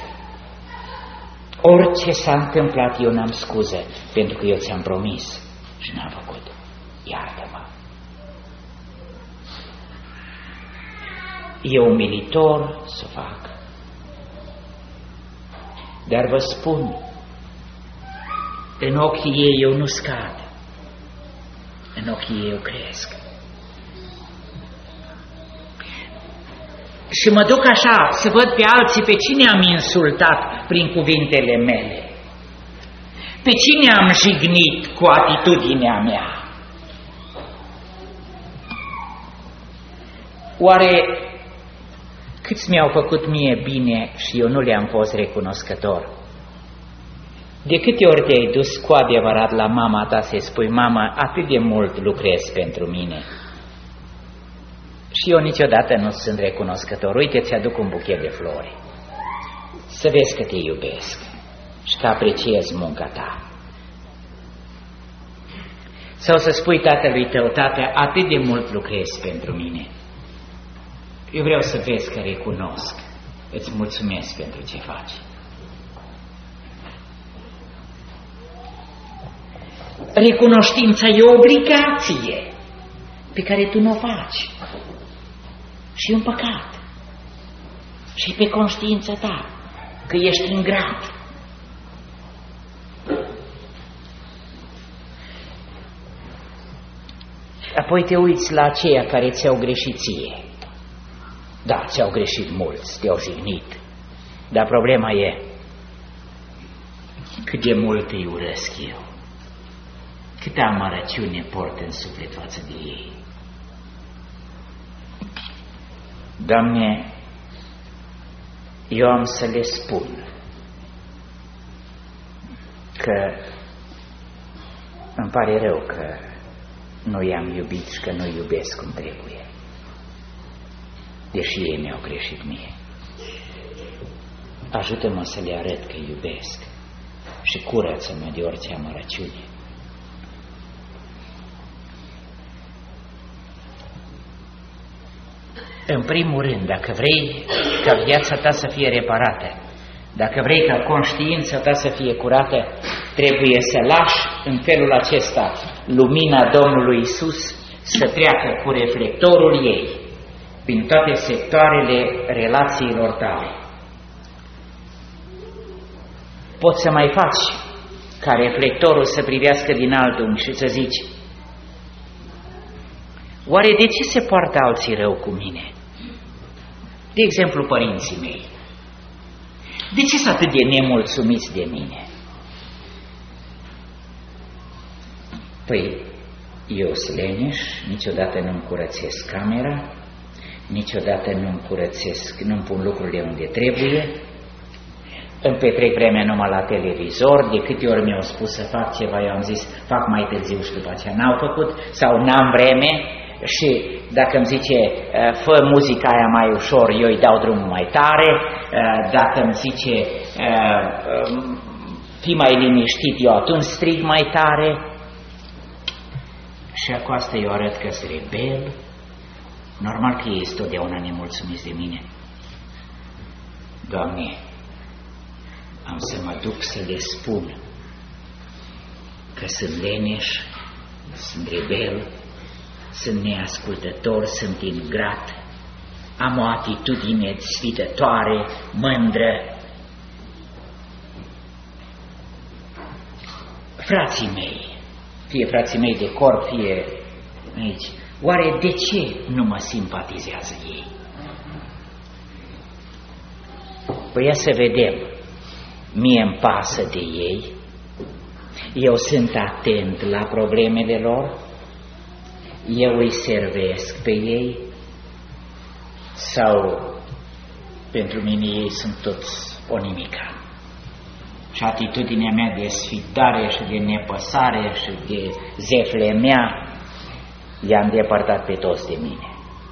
S1: Orice s-a întâmplat, eu n-am scuză, pentru că eu ți-am promis și n-am făcut. Iartă-mă. E umilitor să fac. Dar vă spun, în ochii ei eu nu scad. În ochii ei eu cresc. Și mă duc așa să văd pe alții pe cine am insultat prin cuvintele mele. Pe cine am jignit cu atitudinea mea. Oare câți mi-au făcut mie bine și eu nu le-am fost recunoscător? De câte ori te-ai dus cu adevărat la mama ta să-i spui, mama, atât de mult lucrezi pentru mine și eu niciodată nu sunt recunoscător. Uite, ți-aduc un buchet de flori, să vezi că te iubesc. și că apreciez munca ta. Sau să spui tatălui tău: tată, atât de mult lucrezi pentru mine, eu vreau să vezi că recunosc, îți mulțumesc pentru ce faci. Recunoștința e o obligație pe care tu nu o faci. Și e un păcat. Și pe conștiința ta că ești ingrat. Apoi te uiți la aceia care ți-au greșit ție. Da, ți-au greșit mulți, te-au jignit. Dar problema e cât de mult îi urăsc eu. Câtă amărăciune port în suflet față de ei. Doamne, eu am să le spun că îmi pare rău că nu i-am iubit și că nu iubesc cum trebuie, deși ei mi-au greșit mie. Ajută-mă să le arăt că iubesc și curăță-mă de orice amărăciune. În primul rând, dacă vrei ca viața ta să fie reparată, dacă vrei ca conștiința ta să fie curată, trebuie să lași în felul acesta lumina Domnului Iisus să treacă cu reflectorul ei prin toate sectoarele relațiilor tale. Poți să mai faci ca reflectorul să privească din alt unghi și să zici: oare de ce se poartă alții rău cu mine? De exemplu, părinții mei. De ce sunt atât de nemulțumiți de mine? Păi, eu sunt leneș, niciodată nu-mi curățesc camera, niciodată nu-mi curățesc, nu-mi pun lucrurile unde trebuie, îmi petrec vremea numai la televizor, de câte ori mi-au spus să fac ceva, eu am zis, fac mai târziu și după aceea n-au făcut, sau n-am vreme. Și dacă îmi zice, fă muzica aia mai ușor, eu îi dau drumul mai tare. Dacă îmi zice, fii mai liniștit, eu atunci strig mai tare. Și cu asta eu arăt că sunt rebel. Normal că ei sunt totdeauna nemulțumiți de mine. Doamne, am să mă duc să le spun că sunt leneș, sunt rebel, sunt neascultător, sunt ingrat, am o atitudine sfidătoare, mândră. Frații mei, fie frații mei de corp, fie aici, oare de ce nu mă simpatizează ei? Păi ia să vedem, mie îmi pasă de ei, eu sunt atent la problemele lor, eu îi servesc pe ei, sau pentru mine ei sunt toți o nimica. Și atitudinea mea de sfidare și de nepăsare și de zefle mea i-a îndepărtat pe toți de mine.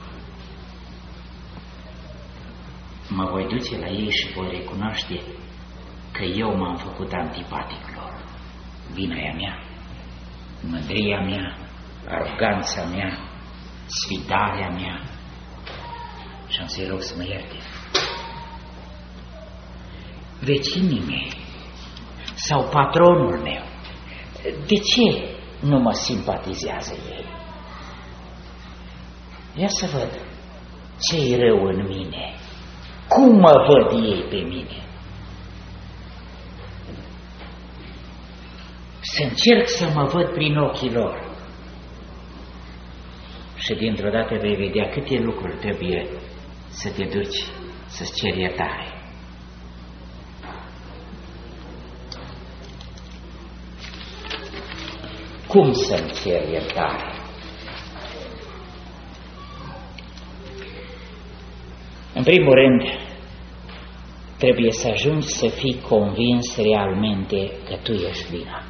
S1: Mă voi duce la ei și voi recunoaște că eu m-am făcut antipatic lor. Vina e a mea, mândria mea, aroganța mea, sfidarea mea, și am să-i rog să mă ierte. Vecinii mei sau patronul meu, de ce nu mă simpatizează ei? Ia să văd ce-i rău în mine, cum mă văd ei pe mine. Să încerc să mă văd prin ochii lor. Și dintr-o dată vei vedea câte lucruri trebuie să te duci să-ți ceri iertare. Cum să-mi cer iertare? În primul rând, trebuie să ajungi să fii convins realmente că tu ești vina.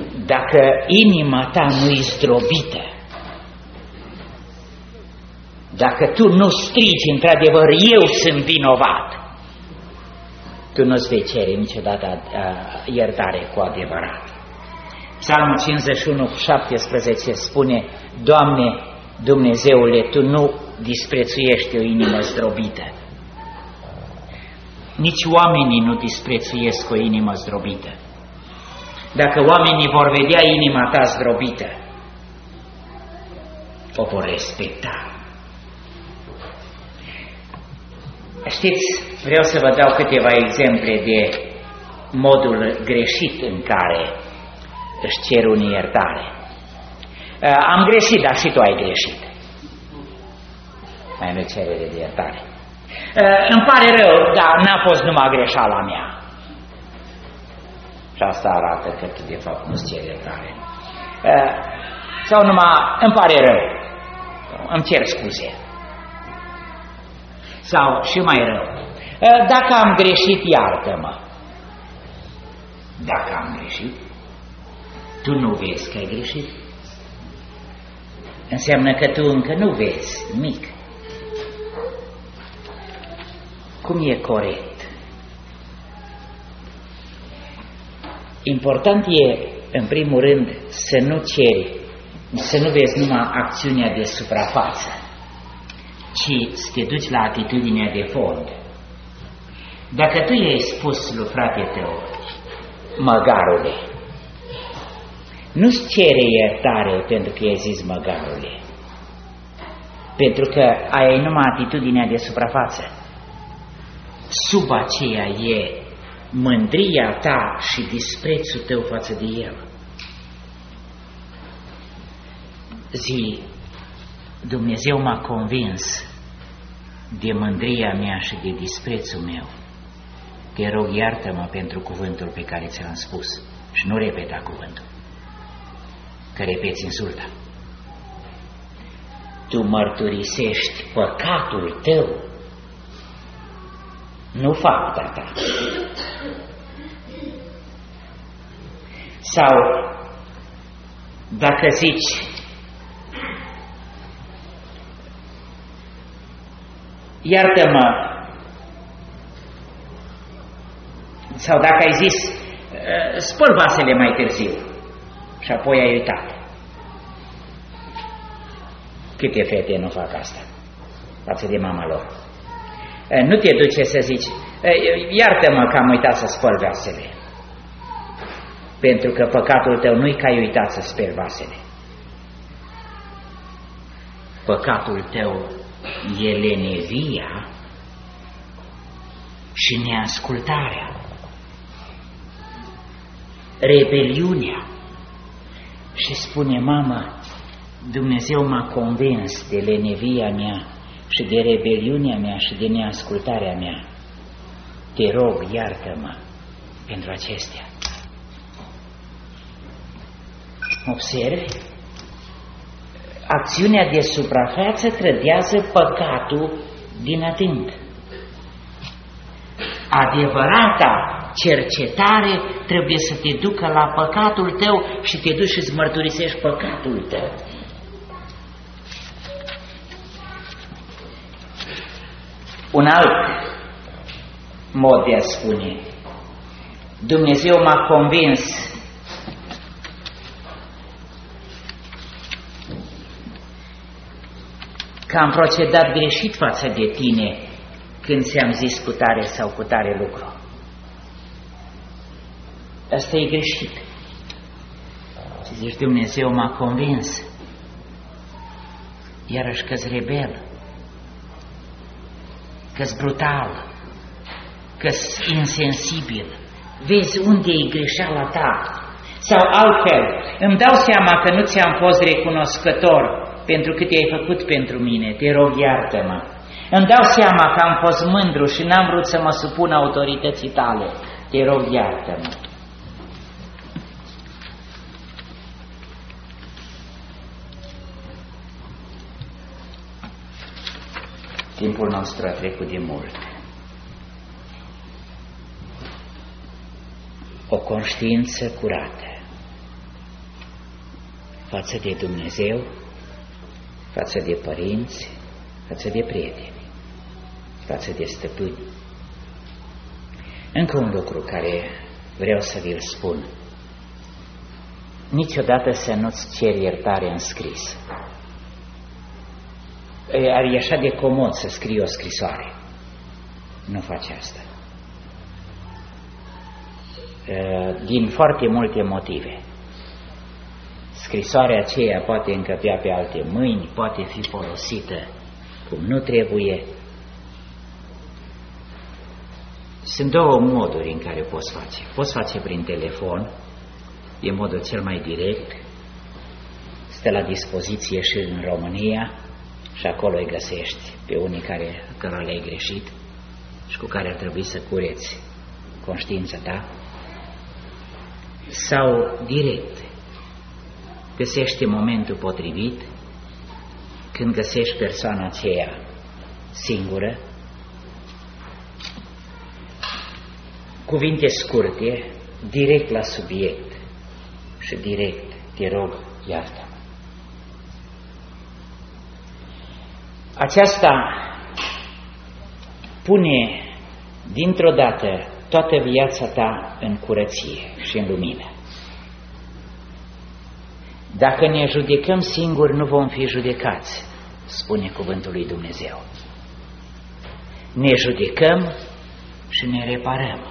S1: Dacă inima ta nu-i zdrobită dacă tu nu strigi într-adevăr, eu sunt vinovat, tu nu-ți vei cere niciodată iertare cu adevărat. Psalmul 51:17 spune: Doamne, Dumnezeule, Tu nu disprețuiești o inimă zdrobită. Nici oamenii nu disprețuiesc o inimă zdrobită. Dacă oamenii vor vedea inima ta zdrobită, o vor respecta. Știți, vreau să vă dau câteva exemple de modul greșit în care își cer unii iertare. Am greșit, dar și tu ai greșit. Mai nu cerere de iertare. Îmi pare rău, dar n-a fost numai greșeala mea. Și asta arată că tu de fapt nu-ți ceri iertare. Sau numai, îmi pare rău, îmi cer scuze. Sau și mai rău, dacă am greșit, iartă-mă. Dacă am greșit, tu nu vezi că ai greșit? Înseamnă că tu încă nu vezi nimic. Cum e corect? Important e, în primul rând, să nu ceri, să nu vezi numai acțiunea de suprafață, ci să te duci la atitudinea de fond. Dacă tu i-ai spus lui frate tău, măgarule, nu-ți cere iertare pentru că i-ai zis măgarule, pentru că aia e numai atitudinea de suprafață. Sub aceea e mândria ta și disprețul tău față de el. Zi, Dumnezeu m-a convins de mândria mea și de disprețul meu. Te rog, iartă-mă pentru cuvântul pe care ți-l-am spus și nu repeta cuvântul, că repeți insulta. Tu mărturisești păcatul tău, nu fapta ta. Sau dacă zici, iartă-mă, sau dacă ai zis, spăl vasele mai târziu și apoi ai uitat. Câte fete nu fac asta față de mama lor? Nu te duce să zici, iartă-mă că am uitat să spăl vasele, pentru că păcatul tău nu-i că ai uitat să speli vasele. Păcatul tău e lenevia și neascultarea, rebeliunea. Și spune, mama, Dumnezeu m-a convins de lenevia mea și de rebeliunea mea și de neascultarea mea. Te rog, iartă-mă pentru acestea. Observi? Acțiunea de suprafață trădează păcatul din adânc. Adevărata cercetare trebuie să te ducă la păcatul tău și te duci și îți mărturisești păcatul tău. Un alt mod de a spune, Dumnezeu m-a convins că am procedat greșit față de tine când ți-am zis cu tare sau cu tare lucru. Asta e greșit. Și zici, Dumnezeu m-a convins, iarăși că-s rebel, că-s brutal, că-s insensibil. Vezi unde e greșeala ta. Sau altfel, îmi dau seama că nu ți-am fost recunoscător pentru cât ai făcut pentru mine, te rog, iartă-mă. Îmi dau seama că am fost mândru și n-am vrut să mă supun autorității tale, te rog, iartă-mă. Timpul nostru a trecut de mult. O conștiință curată față de Dumnezeu, față de părinți, față de prieteni, față de stăpâni. Încă un lucru care vreau să vi-l spun. Niciodată să nu-ți ceri iertare în scris. E așa de comod să scrii o scrisoare. Nu faci asta. Din foarte multe motive. Scrisoarea aceea poate încăpea pe alte mâini, poate fi folosită cum nu trebuie. Sunt două moduri în care poți face. Poți face prin telefon, e modul cel mai direct, stă la dispoziție și în România și acolo îi găsești pe unii cărora le-ai greșit și cu care ar trebui să cureți conștiința ta. Sau direct, găsești momentul potrivit, când găsești persoana aceea singură, cuvinte scurte, direct la subiect și direct, te rog, iartă-mă. Aceasta pune dintr-o dată toată viața ta în curăție și în lumină. Dacă ne judecăm singuri, nu vom fi judecați, spune cuvântul lui Dumnezeu. Ne judecăm și ne reparăm.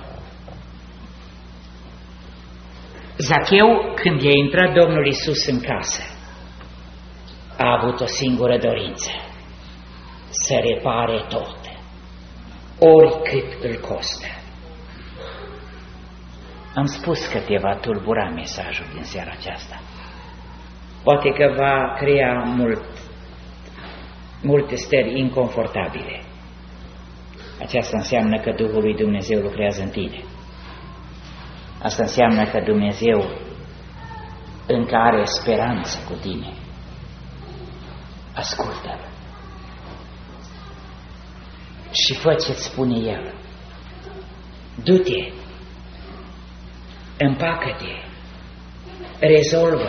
S1: Zacheu, când i-a intrat Domnul Iisus în casă, a avut o singură dorință: să repare tot, oricât îl costă. Am spus că te va tulbura mesajul din seara aceasta. Poate că va crea multe stări inconfortabile. Aceasta înseamnă că Duhul lui Dumnezeu lucrează în tine. Asta înseamnă că Dumnezeu încă are speranță cu tine. Ascultă-L și fă ce-ți spune El. Du-te, împacă-te, rezolvă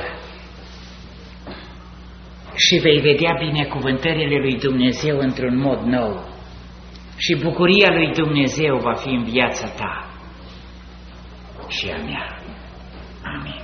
S1: și vei vedea binecuvântările lui Dumnezeu într-un mod nou și bucuria lui Dumnezeu va fi în viața ta și a mea. Amin.